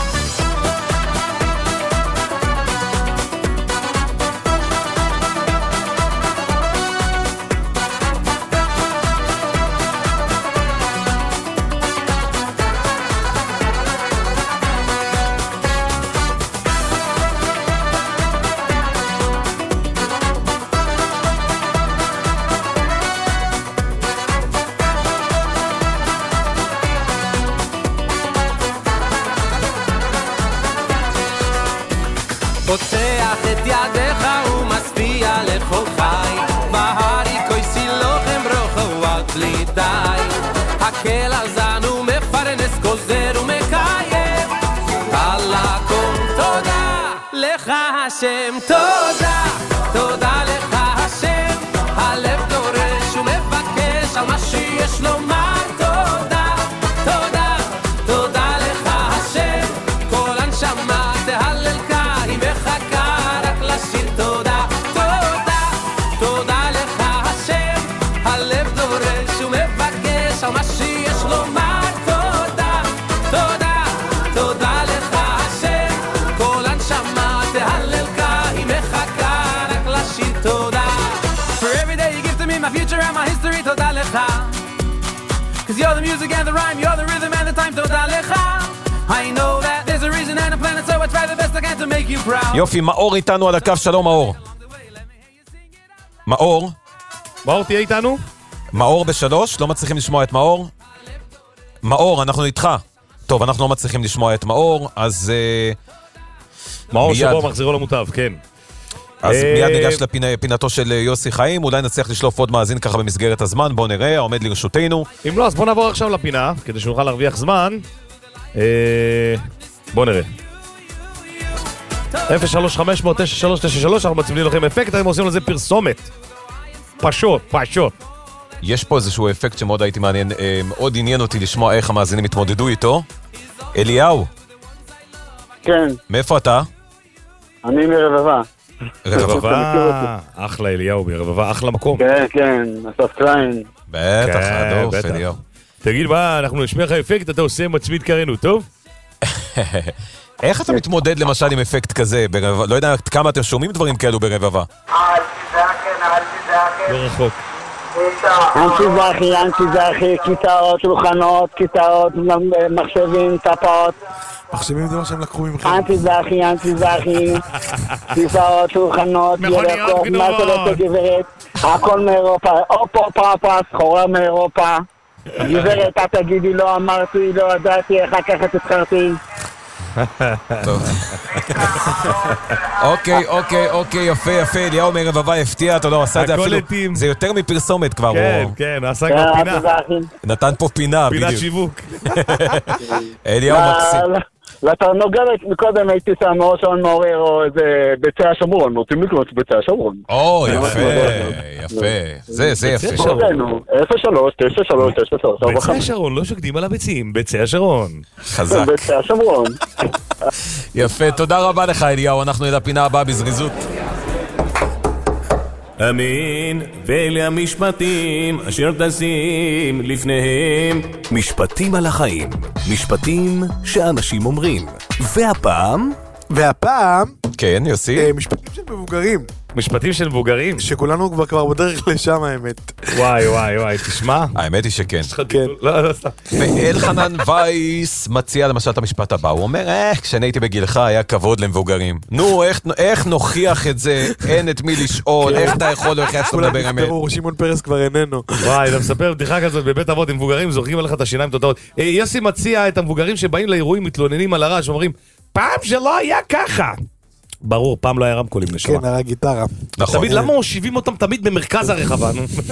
פותח את ידיך ומשפיע לכל חי, בהרי כויסי לוחם רוחו על פליטי. הקל הזנו מפרנס גוזר ומקיים, על הכל תודה לך השם. תודה, תודה לך השם, הלב דורש ומבקש על מה שיש לומר. תודה, תודה, תודה לך השם, כל הנשמה תהלל קי וחכה רק לשיר תודה. תודה, תודה לך השם, הלב דורש ומבקש על מה שיש לומר. תודה, תודה, תודה לך השם, כל הנשמה תהלל קי וחכה רק לשיר תודה. For every day you give to me my future and my history, תודה לך, cause you're the music and the rhyme, you're the rhythm and the time. תודה לך, I know that there's a reason and a planet, so I try the best I can to make you proud. יופי, מאור איתנו על הקו. שלום מאור. מאור? מאור תהיה איתנו? מאור בשלוש, לא מצליחים לשמוע את מאור. מאור, אנחנו איתך. טוב, אנחנו לא מצליחים לשמוע את מאור, אז... מאור שבו מחזירו למוטב, כן. אז מיד ניגש לפינתו של יוסי חיים, אולי נצליח לשלוף עוד מאזין ככה במסגרת הזמן, בוא נראה, העומד לרשותנו. אם לא, אז בוא נעבור עכשיו לפינה, כדי שנוכל להרוויח זמן. בוא נראה. אפס שלוש חמש אפס אפס תשע שלוש תשע שלוש, אנחנו מצמידים לכם אפקט, הם עושים לזה פרסומת. פשוט, פשוט. יש פה איזשהו אפקט שמאוד הייתי מעניין, מאוד עניין אותי לשמוע איך המאזינים התמודדו איתו. אליהו. כן. מאיפה אתה? אני מרבבה. רבבה, אחלה אליהו, רבבה, אחלה מקום. כן, כן, אסף קליין. בטח, הדוף, אליהו. תגיד מה, אנחנו נשמיע לך אפקט, אתה עושה מצמיד קראנו, טוב? איך אתה מתמודד למשל עם אפקט כזה ברבבה? לא יודע כמה אתם שומעים דברים כאלו ברבבה. ברחוק. אנטי זכי, אנטי זכי, כיתאות, שולחנות, כיתאות, מחשבים, טפות. מחשבים זה מה שהם לקחו ממך. אנטי זכי, אנטי זכי, כיתאות, שולחנות, ירקות, מה שלא תגברת, הכל מאירופה, אופו, פאפה, סחורה מאירופה. גברת, אתה תגידי, לא אמרתי, לא ידעתי, אחר כך תתחרתי. טוב. אוקיי, אוקיי, אוקיי, יפה, יפה, אליהו מרבבה הפתיע, אתה לא עשה את זה אפילו, זה יותר מפרסומת כבר. כן, כן, עשה כבר פינה. נתן פה פינה, בדיוק. פינת שיווק. אליהו מקסים. לתרנוגלת מקודם הייתי שם או שעון מעורר או איזה ביצי השומרון, רוצים לקנות ביצי השומרון. או, יפה, יפה, זה, זה יפה. אפס שלוש תשע שלוש תשע שלוש. ביצי השרון, לא שוקדים על הביצים, ביצי השרון. חזק. ביצי השומרון. יפה, תודה רבה לך אליהו, אנחנו אל הפינה הבאה בזריזות. אמין, ואלה המשפטים אשר תשים לפניהם. משפטים על החיים, משפטים שאנשים אומרים. והפעם? והפעם... כן, יוסי. משפטים של מבוגרים. משפטים של מבוגרים. שכולנו כבר כבר בדרך לשם האמת. וואי וואי וואי, תשמע. האמת היא שכן. כן. לא, לא, סתם. ואלחנן וייס מציע למשל את המשפט הבא, הוא אומר, אה, כשאני הייתי בגילך היה כבוד למבוגרים. נו, איך, איך נוכיח את זה? אין את מי לשאול, איך אתה יכול, איך אתה מדבר אמת? שמעון פרס כבר איננו. וואי, אתה מספר בדיחה כזאת בבית אבות עם מבוגרים, זורקים עליך את השיניים תותאות. יוסי מציע את המבוגרים שבאים לאירועים, מתלוננים על הרעש, אומרים, פעם שלא היה ככה. ברור, פעם לא היה רמקולים נשמה. כן, היה גיטרה. תמיד, למה הושיבים אותם תמיד במרכז הרחבה?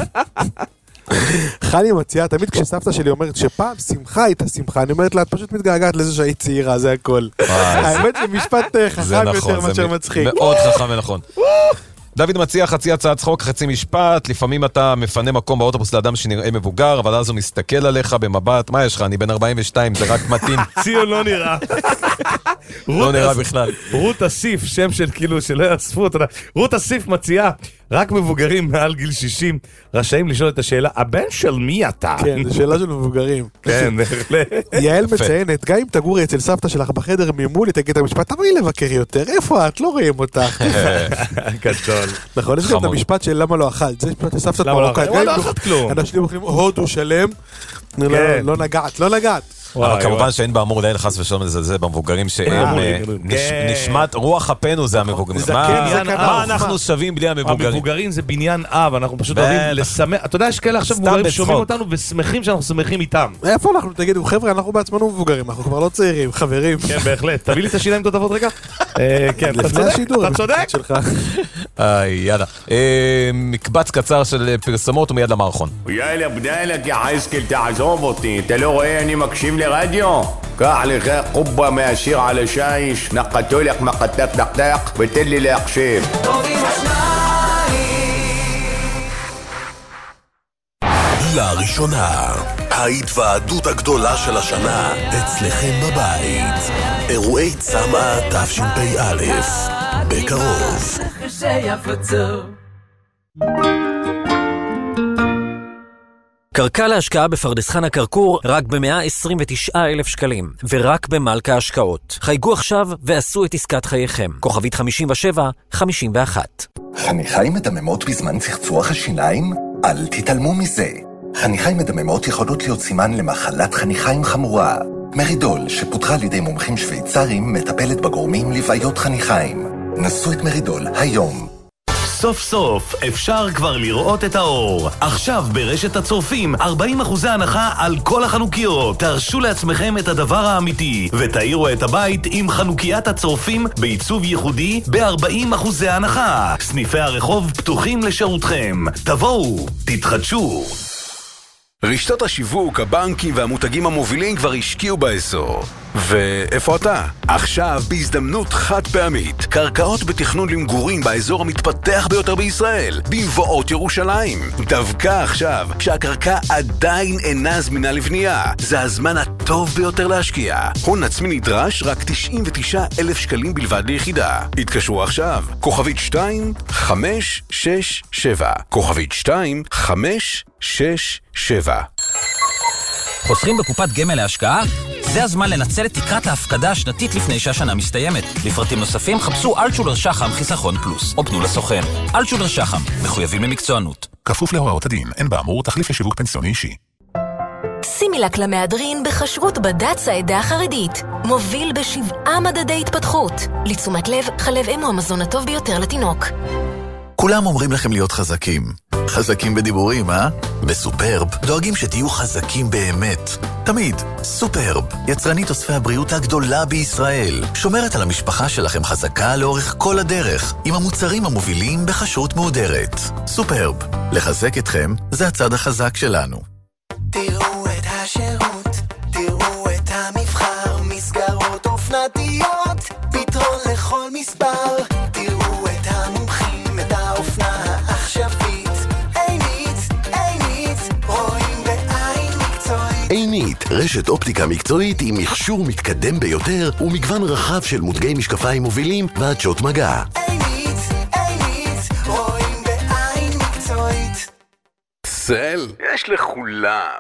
חני מציעה, תמיד כשסבתא שלי אומרת שפעם שמחה הייתה שמחה, אני אומרת לה, את פשוט מתגעגעת לזה שהיית צעירה, זה הכל. האמת שמשפט חכם יותר מאשר מצחיק. מאוד חכם ונכון. דוד מציע חצי הצעת צחוק, חצי משפט, לפעמים אתה מפנה מקום באוטובוס לאדם שנראה מבוגר, אבל אז הוא מסתכל עליך במבט, מה יש לך? אני בן ארבעים ושתיים, זה רק מתאים. ציון לא נראה. לא נראה בכלל. רות אסיף, שם של כאילו, שלא יאספו אותה. רות אסיף מציעה, רק מבוגרים מעל גיל שישים רשאים לשאול את השאלה, הבן של מי אתה? כן, זו שאלה של מבוגרים. כן, בהחלט. יעל מציינת, גם אם תגורי אצל סבתא שלך בחדר ממול, תגיד את המשפט, תבואי לבקר יותר, איפה את? לא רואים אותך. גדול. נכון, יש גם את המשפט של למה לא אכלת, זה משפט לסבתא מרוקאית. למה לא אכלת כלום? אנשים אוכלים הודו שלם, לא נגעת, לא נגעת. אבל כמובן שאין באמור לאל חס ושלום לזלזל במבוגרים שהם נשמת רוח אפנו זה המבוגרים. מה אנחנו שווים בלי המבוגרים? המבוגרים זה בניין אב, אנחנו פשוט אוהבים לשמח. אתה יודע, יש כאלה עכשיו מבוגרים שומעים אותנו ושמחים שאנחנו שמחים איתם. איפה אנחנו? תגידו, חבר'ה, אנחנו בעצמנו מבוגרים, אנחנו כבר לא צעירים, חברים. כן, בהחלט. תביא לי את השיניים תותבות רגע. כן, לפני השידור. אתה צודק. יאללה. מקבץ קצר של פרסמות ומיד למערכון. יאללה, בדלק, יא חייסקל, תעזוב אותי. אתה לא רואה, אני מקשיב לרדיו? קח לך קובה מהשיר על השיש, נקטו לך מקטק דקדק, ותן לי להקשיב. לראשונה, ההתוועדות הגדולה של השנה אצלכם בבית. אירועי צמא תשפ"א, בקרוב. קרקע להשקעה בפרדס חנה כרכור רק ב-מאה עשרים ותשעה אלף שקלים, ורק במלכה השקעות. חייגו עכשיו ועשו את עסקת חייכם. כוכבית חמישים ושבע חמישים ואחת. חניכיים מדממות בזמן צחצוח השיניים? אל תתעלמו מזה. חניכיים מדממות יכולות להיות סימן למחלת חניכיים חמורה. מרידול, שפותחה על ידי מומחים שוויצרים, מטפלת בגורמים לבעיות חניכיים. נסו את מרידול היום. סוף סוף אפשר כבר לראות את האור. עכשיו ברשת הצורפים ארבעים אחוז הנחה על כל החנוכיות. תרשו לעצמכם את הדבר האמיתי ותאירו את הבית עם חנוקיית הצורפים בעיצוב ייחודי ב-ארבעים אחוז הנחה. סניפי הרחוב פתוחים לשירותכם. תבואו, תתחדשו. רשתות השיווק, הבנקים והמותגים המובילים כבר השקיעו באזור. ואיפה אתה? עכשיו בהזדמנות חד פעמית. קרקעות בתכנון למגורים באזור המתפתח ביותר בישראל, במבואות ירושלים. דווקא עכשיו, כשהקרקע עדיין אינה זמינה לבנייה. זה הזמן הטוב ביותר להשקיע. הון עצמי נדרש רק תשעים ותשעה אלף שקלים בלבד ליחידה. התקשרו עכשיו. כוכבית שתיים חמש שש שבע. כוכבית שתיים חמש שש שבע. חוסכים בקופת גמל להשקעה? זה הזמן לנצל את תקרת ההפקדה השנתית לפני שהשנה מסתיימת. לפרטים נוספים חפשו אלטשולר שחם חיסכון פלוס, או פנו לסוכן. אלטשולר שחם, מחויבים למקצוענות. כפוף להוראות הדין, אין באמור תחליף לשיווק פנסיוני אישי. סימילק למהדרין בחשבות בד"ץ העדה החרדית. מוביל בשבעה מדדי התפתחות. לתשומת לב, חלב אם הוא המזון הטוב ביותר לתינוק. כולם אומרים לכם להיות חזקים. חזקים בדיבורים, אה? בסופרב דואגים שתהיו חזקים באמת. תמיד. סופרב, יצרנית אוספי הבריאות הגדולה בישראל. שומרת על המשפחה שלכם חזקה לאורך כל הדרך, עם המוצרים המובילים בחשרות מהודרת. סופרב, לחזק אתכם זה הצד החזק שלנו. תראו את השירות, תראו את המבחר, מסגרות אופנתיות, פתרון לכל מספר. תראו את המומחים, את האופנה העכשווית. עינית, עינית, רואים בעין מקצועית. עינית, רשת אופטיקה מקצועית עם מכשור מתקדם ביותר ומגוון רחב של מותגי משקפיים מובילים ועדשות מגע. עינית, עינית, רואים בעין מקצועית. סל, יש לכולם.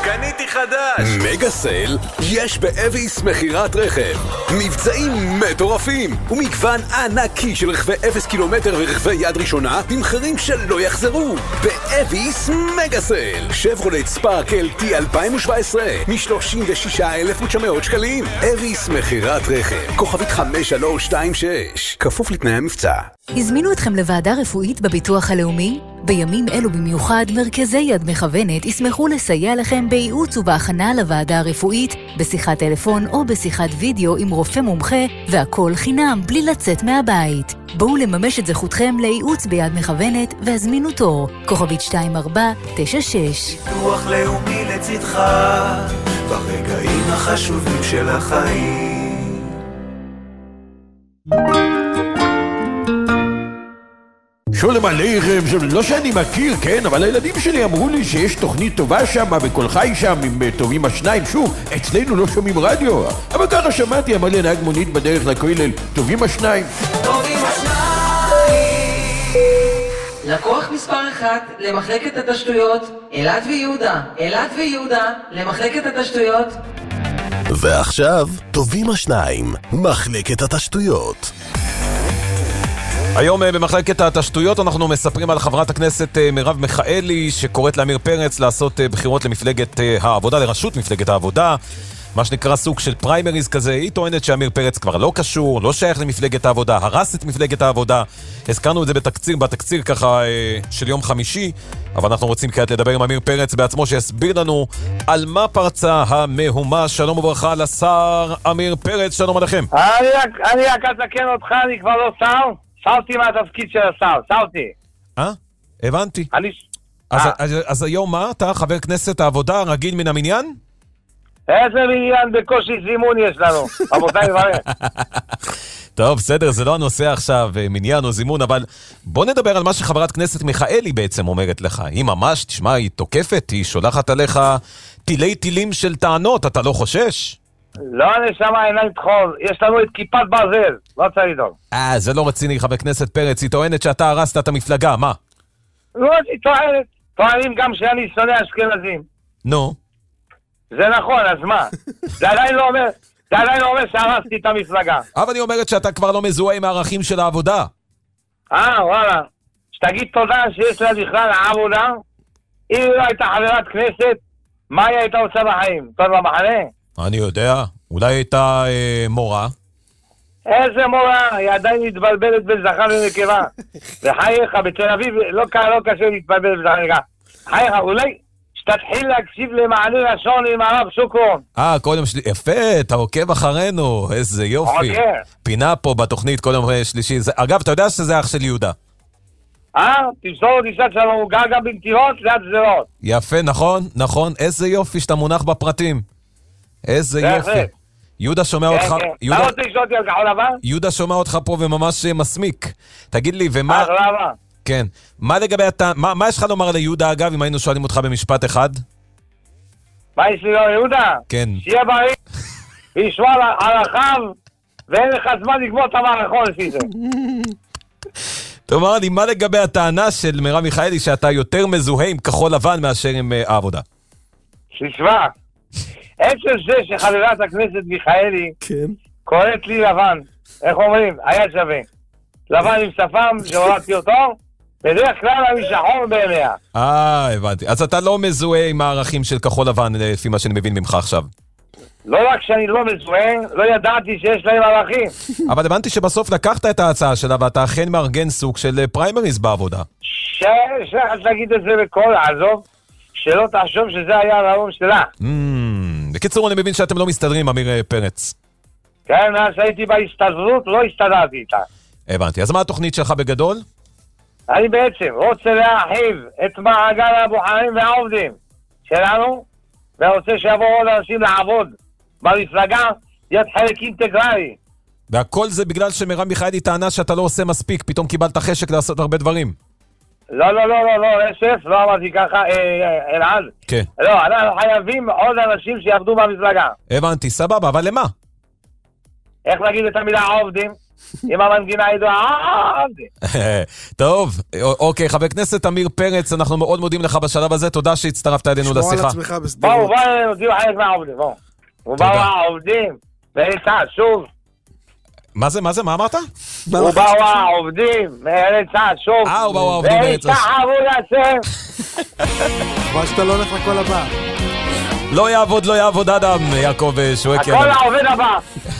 קניתי חדש! מגה סייל יש באביס מחירת רכב. מבצעים מטורפים ומגוון ענקי של רכבי אפס קילומטר ורכבי יד ראשונה במחירים שלא יחזרו. באביס מגה סייל. שברולט ספארק אל טי אלפיים שבע עשרה מ-שלושים ושישה אלף ותשע מאות שקלים. אביס מחירת רכב. כוכבית חמש שלוש שתיים שש. כפוף לתנאי המבצע. הזמינו אתכם לוועדה רפואית בביטוח הלאומי? בימים אלו במיוחד, מרכזי יד מכוונת ישמחו לסייע לכם בייעוץ ובהכנה לוועדה הרפואית, בשיחת טלפון או בשיחת וידאו עם רופא מומחה, והכל חינם בלי לצאת מהבית. בואו לממש את זכותכם לייעוץ ביד מכוונת והזמינו תור. כוכבית שתיים ארבע תשע שש. ביטוח לאומי לצדך, ברגעים החשובים של החיים. שולם עליכם, לא שאני מכיר, כן, אבל הילדים שלי אמרו לי שיש תוכנית טובה שם, בכל חי שם, עם טובים השניים. שוב, אצלנו לא שומעים רדיו, אבל ככה שמעתי, אמר לי נהג מונית בדרך לכולל, טובים השניים. טובים השניים. לקוח מספר אחת למחלקת התשתויות, אלעד ויהודה. אלעד ויהודה למחלקת התשתויות. ועכשיו, טובים השניים, מחלקת התשתויות. היום במחלקת התשתויות אנחנו מספרים על חברת הכנסת מרב מיכאלי שקוראת לאמיר פרץ לעשות בחירות למפלגת העבודה, לראשות מפלגת העבודה, מה שנקרא סוג של פריימריז כזה. היא טוענת שאמיר פרץ כבר לא קשור, לא שייך למפלגת העבודה, הרס את מפלגת העבודה. הזכרנו את זה בתקציר, בתקציר ככה של יום חמישי, אבל אנחנו רוצים כעת לדבר עם אמיר פרץ בעצמו שיסביר לנו על מה פרצה המהומה. שלום וברכה לשר אמיר פרץ, שלום עליכם. אני רק אתקן אותך, אני כבר לא שר. סרתי מהתפקיד של השר, סרתי. אה? הבנתי. אני... אז, אז, אז היום מה? אתה חבר כנסת העבודה רגיל מן המניין? איזה מניין? בקושי זימון יש לנו. רבותיי, ברק. טוב, בסדר, זה לא הנושא עכשיו, מניין או זימון, אבל בוא נדבר על מה שחברת כנסת מיכאלי בעצם אומרת לך. היא ממש, תשמע, היא תוקפת, היא שולחת עליך טילי טילים של טענות, אתה לא חושש? לא נשמה, עיניים תחול, יש לנו את כיפת ברזל, לא צריך לדאוג. אה, זה לא רציני, חבר כנסת פרץ, היא טוענת שאתה הרסת את המפלגה, מה? לא, היא טוענת, טוענים גם שאני שונא אשכנזים. נו. זה נכון, אז מה? זה עדיין לא אומר, זה עדיין לא אומר שהרסתי את המפלגה. אבל היא אומרת שאתה כבר לא מזוהה עם הערכים של העבודה. אה, וואלה. שתגיד תודה שיש לה בכלל העבודה, אם היא לא הייתה חברת כנסת, מה היא הייתה עושה בחיים? טוב במחנה? אני יודע, אולי הייתה אה, מורה. איזה מורה? היא עדיין מתבלבלת בין זכר ונקבה. וחייך, בתל אביב לא, לא קשה להתבלבל בין זכר ונקבה. חייך, אולי שתתחיל להקשיב למענה לשון עם הרב שוקרון. אה, כל יום שלישי, יפה, אתה עוקב אחרינו, איזה יופי. עוקב. פינה פה בתוכנית כל יום שלישי. זה, אגב, אתה יודע שזה אח של יהודה. אה, תמסור אותי שאת שלנו גגה בנתיבות ליד זרות. יפה, נכון, נכון, איזה יופי שאתה מונח בפרטים. איזה יופי. יהודה שומע אותך... אתה רוצה לשאול אותי על כחול לבן? יהודה שומע אותך פה וממש מסמיק. תגיד לי, ומה... כן. מה לגבי אתה... מה יש לך לומר ליהודה, אגב, אם היינו שואלים אותך במשפט אחד? מה יש לי לו, יהודה? כן. שיהיה בריא, וישמע על החב, ואין לך זמן לגמור את המערכון לפי זה. תאמר לי, מה לגבי הטענה של מרב מיכאלי שאתה יותר מזוהה עם כחול לבן מאשר עם העבודה? שישמע. עצם זה שחברת הכנסת מיכאלי קוראת לי לבן, איך אומרים? היה שווה. לבן עם שפם שהורדתי אותו, בדרך כלל אני שחור בעיניה. אה, הבנתי. אז אתה לא מזוהה עם הערכים של כחול לבן, לפי מה שאני מבין ממך עכשיו. לא רק שאני לא מזוהה, לא ידעתי שיש להם ערכים. אבל הבנתי שבסוף לקחת את ההצעה שלה, ואתה אכן מארגן סוג של פריימריז בעבודה. שחת להגיד את זה בכל, עזוב, שלא תחשוב שזה היה הרעיון שלה. בקיצור, אני מבין שאתם לא מסתדרים, אמיר פרץ. כן, אז הייתי בהסתדרות, לא הסתדרתי איתה. הבנתי. אז מה התוכנית שלך בגדול? אני בעצם רוצה להרחיב את מעגל הבוחרים והעובדים שלנו, ורוצה שיבואו עוד אנשים לעבוד במפלגה, להיות חלק אינטגרלי. והכל זה בגלל שמרב מיכאלי טענה שאתה לא עושה מספיק, פתאום קיבלת חשק לעשות הרבה דברים. לא, לא, לא, לא, לא, רשף, לא אמרתי ככה, אלעד. כן. לא, אנחנו חייבים עוד אנשים שיעבדו במפלגה. הבנתי, סבבה, אבל למה? איך להגיד את המילה עובדים? עם המנגינה הידועה. טוב, אוקיי, חבר כנסת אמיר פרץ, אנחנו מאוד מודים לך בשלב הזה, תודה שהצטרפת אלינו לשיחה. שמור על עצמך בסדרות. בואו, בואו, תהיו חלק מהעובדים, בואו. ובאו העובדים, ואיתה, שוב. מה זה, מה זה, מה אמרת? ובאו העובדים, ואיתה, שוב. אה, ובאו העובדים בארץ. ואיתה עבוד השם. מה שאתה לא הולך לכל הבא. לא יעבוד, לא יעבוד אדם, יעקב שואקי. הכל העובד הבא.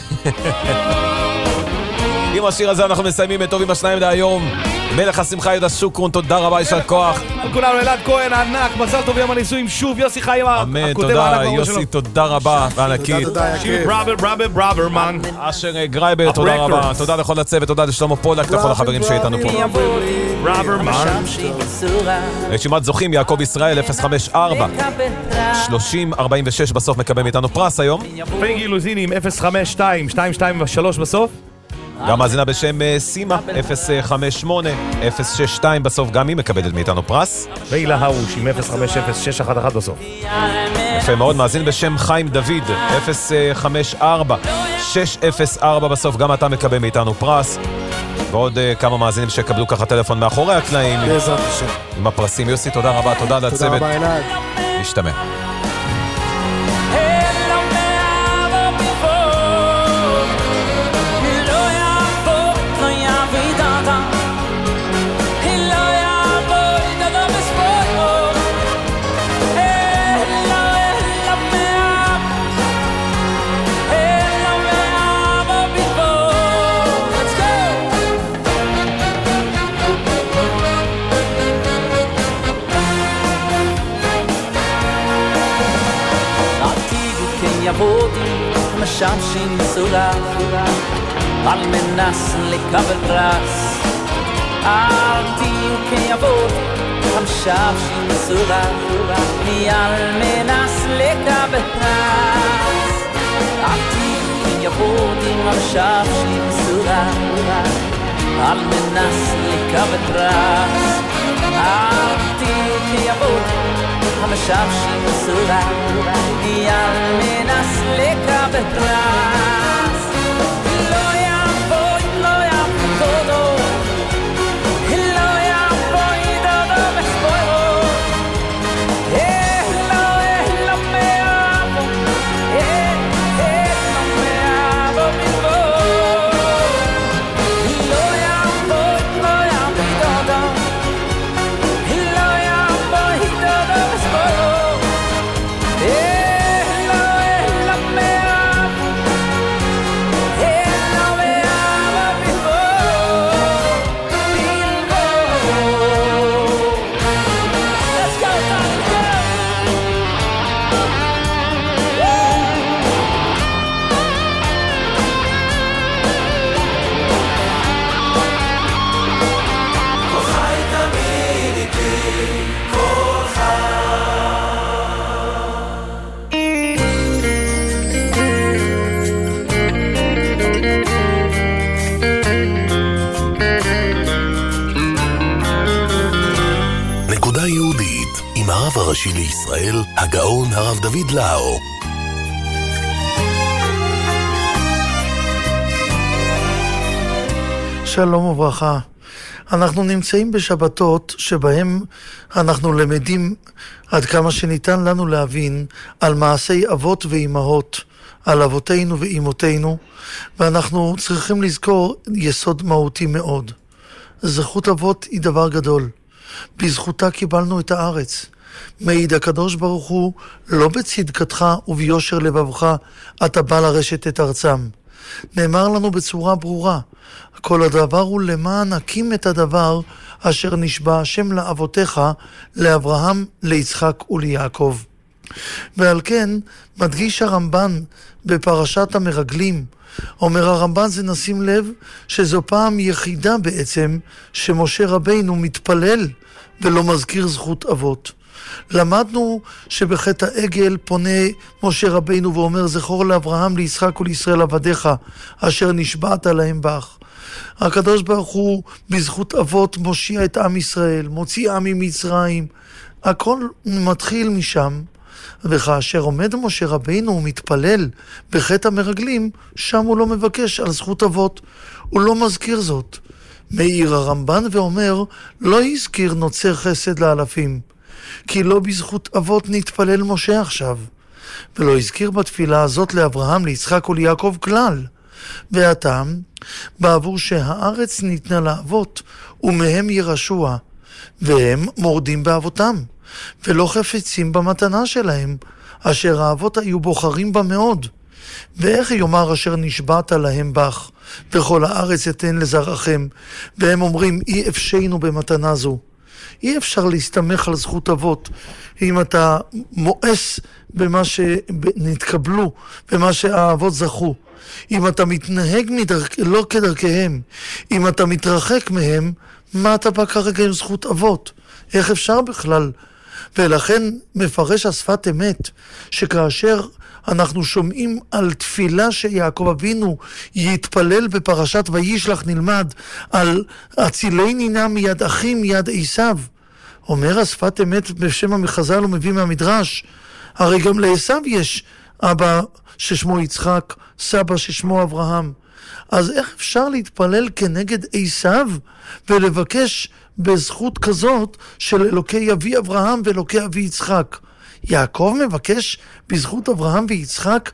עם השיר הזה אנחנו מסיימים את טוב עם השניים להיום. מלך השמחה יהודה שוקרון, תודה רבה, יישר כוח. כולנו, אלעד כהן הענק, מזל טוב יום הנישואים שוב, יוסי חיים. אמן, תודה, יוסי, תודה רבה, וענקית. בראבר, בראבר, בראבר, מן. אשר גרייבר, תודה רבה. תודה לכל הצוות, תודה לשלמה פולק, לכל החברים שאיתנו פה. בראבר, מן. רשימת זוכים, יעקב ישראל, אפס חמש ארבע שלושים ארבעים ושש בסוף מקבל מאיתנו פרס היום. פייגי לוזינים, אפס חמש שתיים שתיים שתיים שלוש בסוף. גם מאזינה בשם סימה, אפס חמש שמונה אפס שש שתיים בסוף, גם היא מקבלת מאיתנו פרס. ואילה הרוש עם אפס חמש אפס שש אחת אחת בסוף. יפה מאוד, מאזין בשם חיים דוד, אפס חמש ארבע שש אפס ארבע בסוף, גם אתה מקבל מאיתנו פרס. ועוד כמה מאזינים שקבלו ככה טלפון מאחורי הקלעים. בעזרת השם. עם הפרסים. יוסי, תודה רבה, תודה לצוות. תודה רבה, אלעד. נשתמע. משמשים סורה על מנס לקבל פרס אל תהיו כיבוד המשמשים סורה על מנס לקבל פרס אל תהיו כיבוד המשמשים סורה על מנס לקבל פרס אל תהיו כיבוד המשמשים סורה על מנס לקבל פרס לא יעבוד, לא יעבוד דודו לא יעבוד דודו בספורו אלו, אלו מאבו אלו מאבו בספורו לא יעבוד, לא יעבוד דודו לא יעבוד דודו בספורו הרב הראשי לישראל, הגאון הרב דוד לאו. שלום וברכה. אנחנו נמצאים בשבתות שבהם אנחנו למדים עד כמה שניתן לנו להבין על מעשי אבות ואימהות, על אבותינו ואימותינו, ואנחנו צריכים לזכור יסוד מהותי מאוד. זכות אבות היא דבר גדול. בזכותה קיבלנו את הארץ. מעיד הקדוש ברוך הוא, לא בצדקתך וביושר לבבך אתה בא לרשת את ארצם. נאמר לנו בצורה ברורה, כל הדבר הוא למען הקים את הדבר אשר נשבע השם לאבותיך, לאברהם, ליצחק וליעקב. ועל כן מדגיש הרמב"ן בפרשת המרגלים, אומר הרמב"ן זה נשים לב שזו פעם יחידה בעצם שמשה רבינו מתפלל ולא מזכיר זכות אבות. למדנו שבחטא העגל פונה משה רבינו ואומר זכור לאברהם, ליצחק ולישראל עבדיך אשר נשבעת להם בך. הקדוש ברוך הוא בזכות אבות מושיע את עם ישראל, מוציא עם ממצרים. הכל מתחיל משם, וכאשר עומד משה רבינו ומתפלל בחטא המרגלים, שם הוא לא מבקש על זכות אבות, הוא לא מזכיר זאת. מאיר הרמב"ן ואומר, לא הזכיר נוצר חסד לאלפים, כי לא בזכות אבות נתפלל משה עכשיו, ולא הזכיר בתפילה הזאת לאברהם, ליצחק וליעקב כלל. והטעם, בעבור שהארץ ניתנה לאבות, ומהם ירשוע, והם מורדים באבותם, ולא חפצים במתנה שלהם, אשר האבות היו בוחרים בה מאוד. ואיך יאמר אשר נשבעת להם בך, וכל הארץ אתן לזרעכם, והם אומרים אי אפשנו במתנה זו. אי אפשר להסתמך על זכות אבות, אם אתה מואס במה שנתקבלו, במה שהאבות זכו. אם אתה מתנהג מדרכ... לא כדרכיהם, אם אתה מתרחק מהם, מה אתה בא כרגע עם זכות אבות? איך אפשר בכלל? ולכן מפרש השפת אמת, שכאשר אנחנו שומעים על תפילה שיעקב אבינו יתפלל בפרשת וישלח, נלמד על הצילני נא מיד אחים מיד עשיו. אומר השפת אמת בשם המחז"ל ומביא מהמדרש, הרי גם לעשיו יש אבא ששמו יצחק, סבא ששמו אברהם. אז איך אפשר להתפלל כנגד עשיו ולבקש בזכות כזאת של אלוקי אבי אברהם ואלוקי אבי יצחק? יעקב מבקש בזכות אברהם ויצחק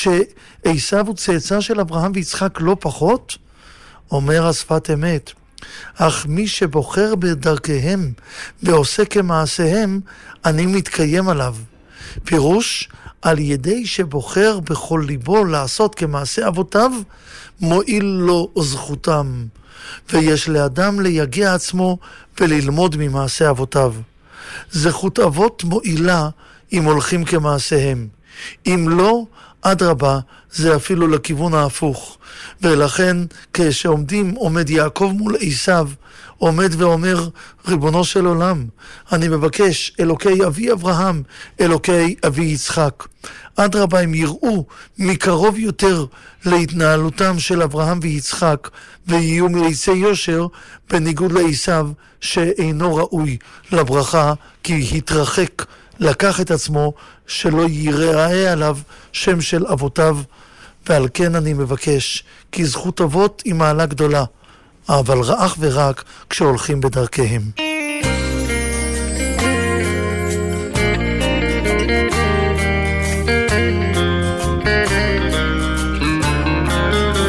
כשעשיו הוא צאצא של אברהם ויצחק לא פחות? אומר השפת אמת, אך מי שבוחר בדרכיהם ועושה כמעשיהם, אני מתקיים עליו. פירוש, על ידי שבוחר בכל ליבו לעשות כמעשה אבותיו, מועיל לו זכותם. ויש לאדם ליגע עצמו וללמוד ממעשה אבותיו. זכות אבות מועילה אם הולכים כמעשיהם. אם לא, אדרבה, זה אפילו לכיוון ההפוך. ולכן כשעומדים, עומד יעקב מול עשיו, עומד ואומר, ריבונו של עולם, אני מבקש, אלוקי אבי אברהם, אלוקי אבי יצחק. אדרבה, הם יראו מקרוב יותר להתנהלותם של אברהם ויצחק, ויהיו מליצי יושר, בניגוד לעשיו שאינו ראוי לברכה, כי התרחק, לקח את עצמו, שלא ייראה עליו שם של אבותיו. ועל כן אני מבקש, כי זכות אבות היא מעלה גדולה, אבל אך ורק כשהולכים בדרכיהם.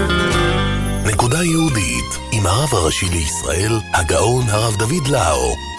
נקודה יהודית עם הרב הראשי לישראל, הגאון הרב דוד לאו.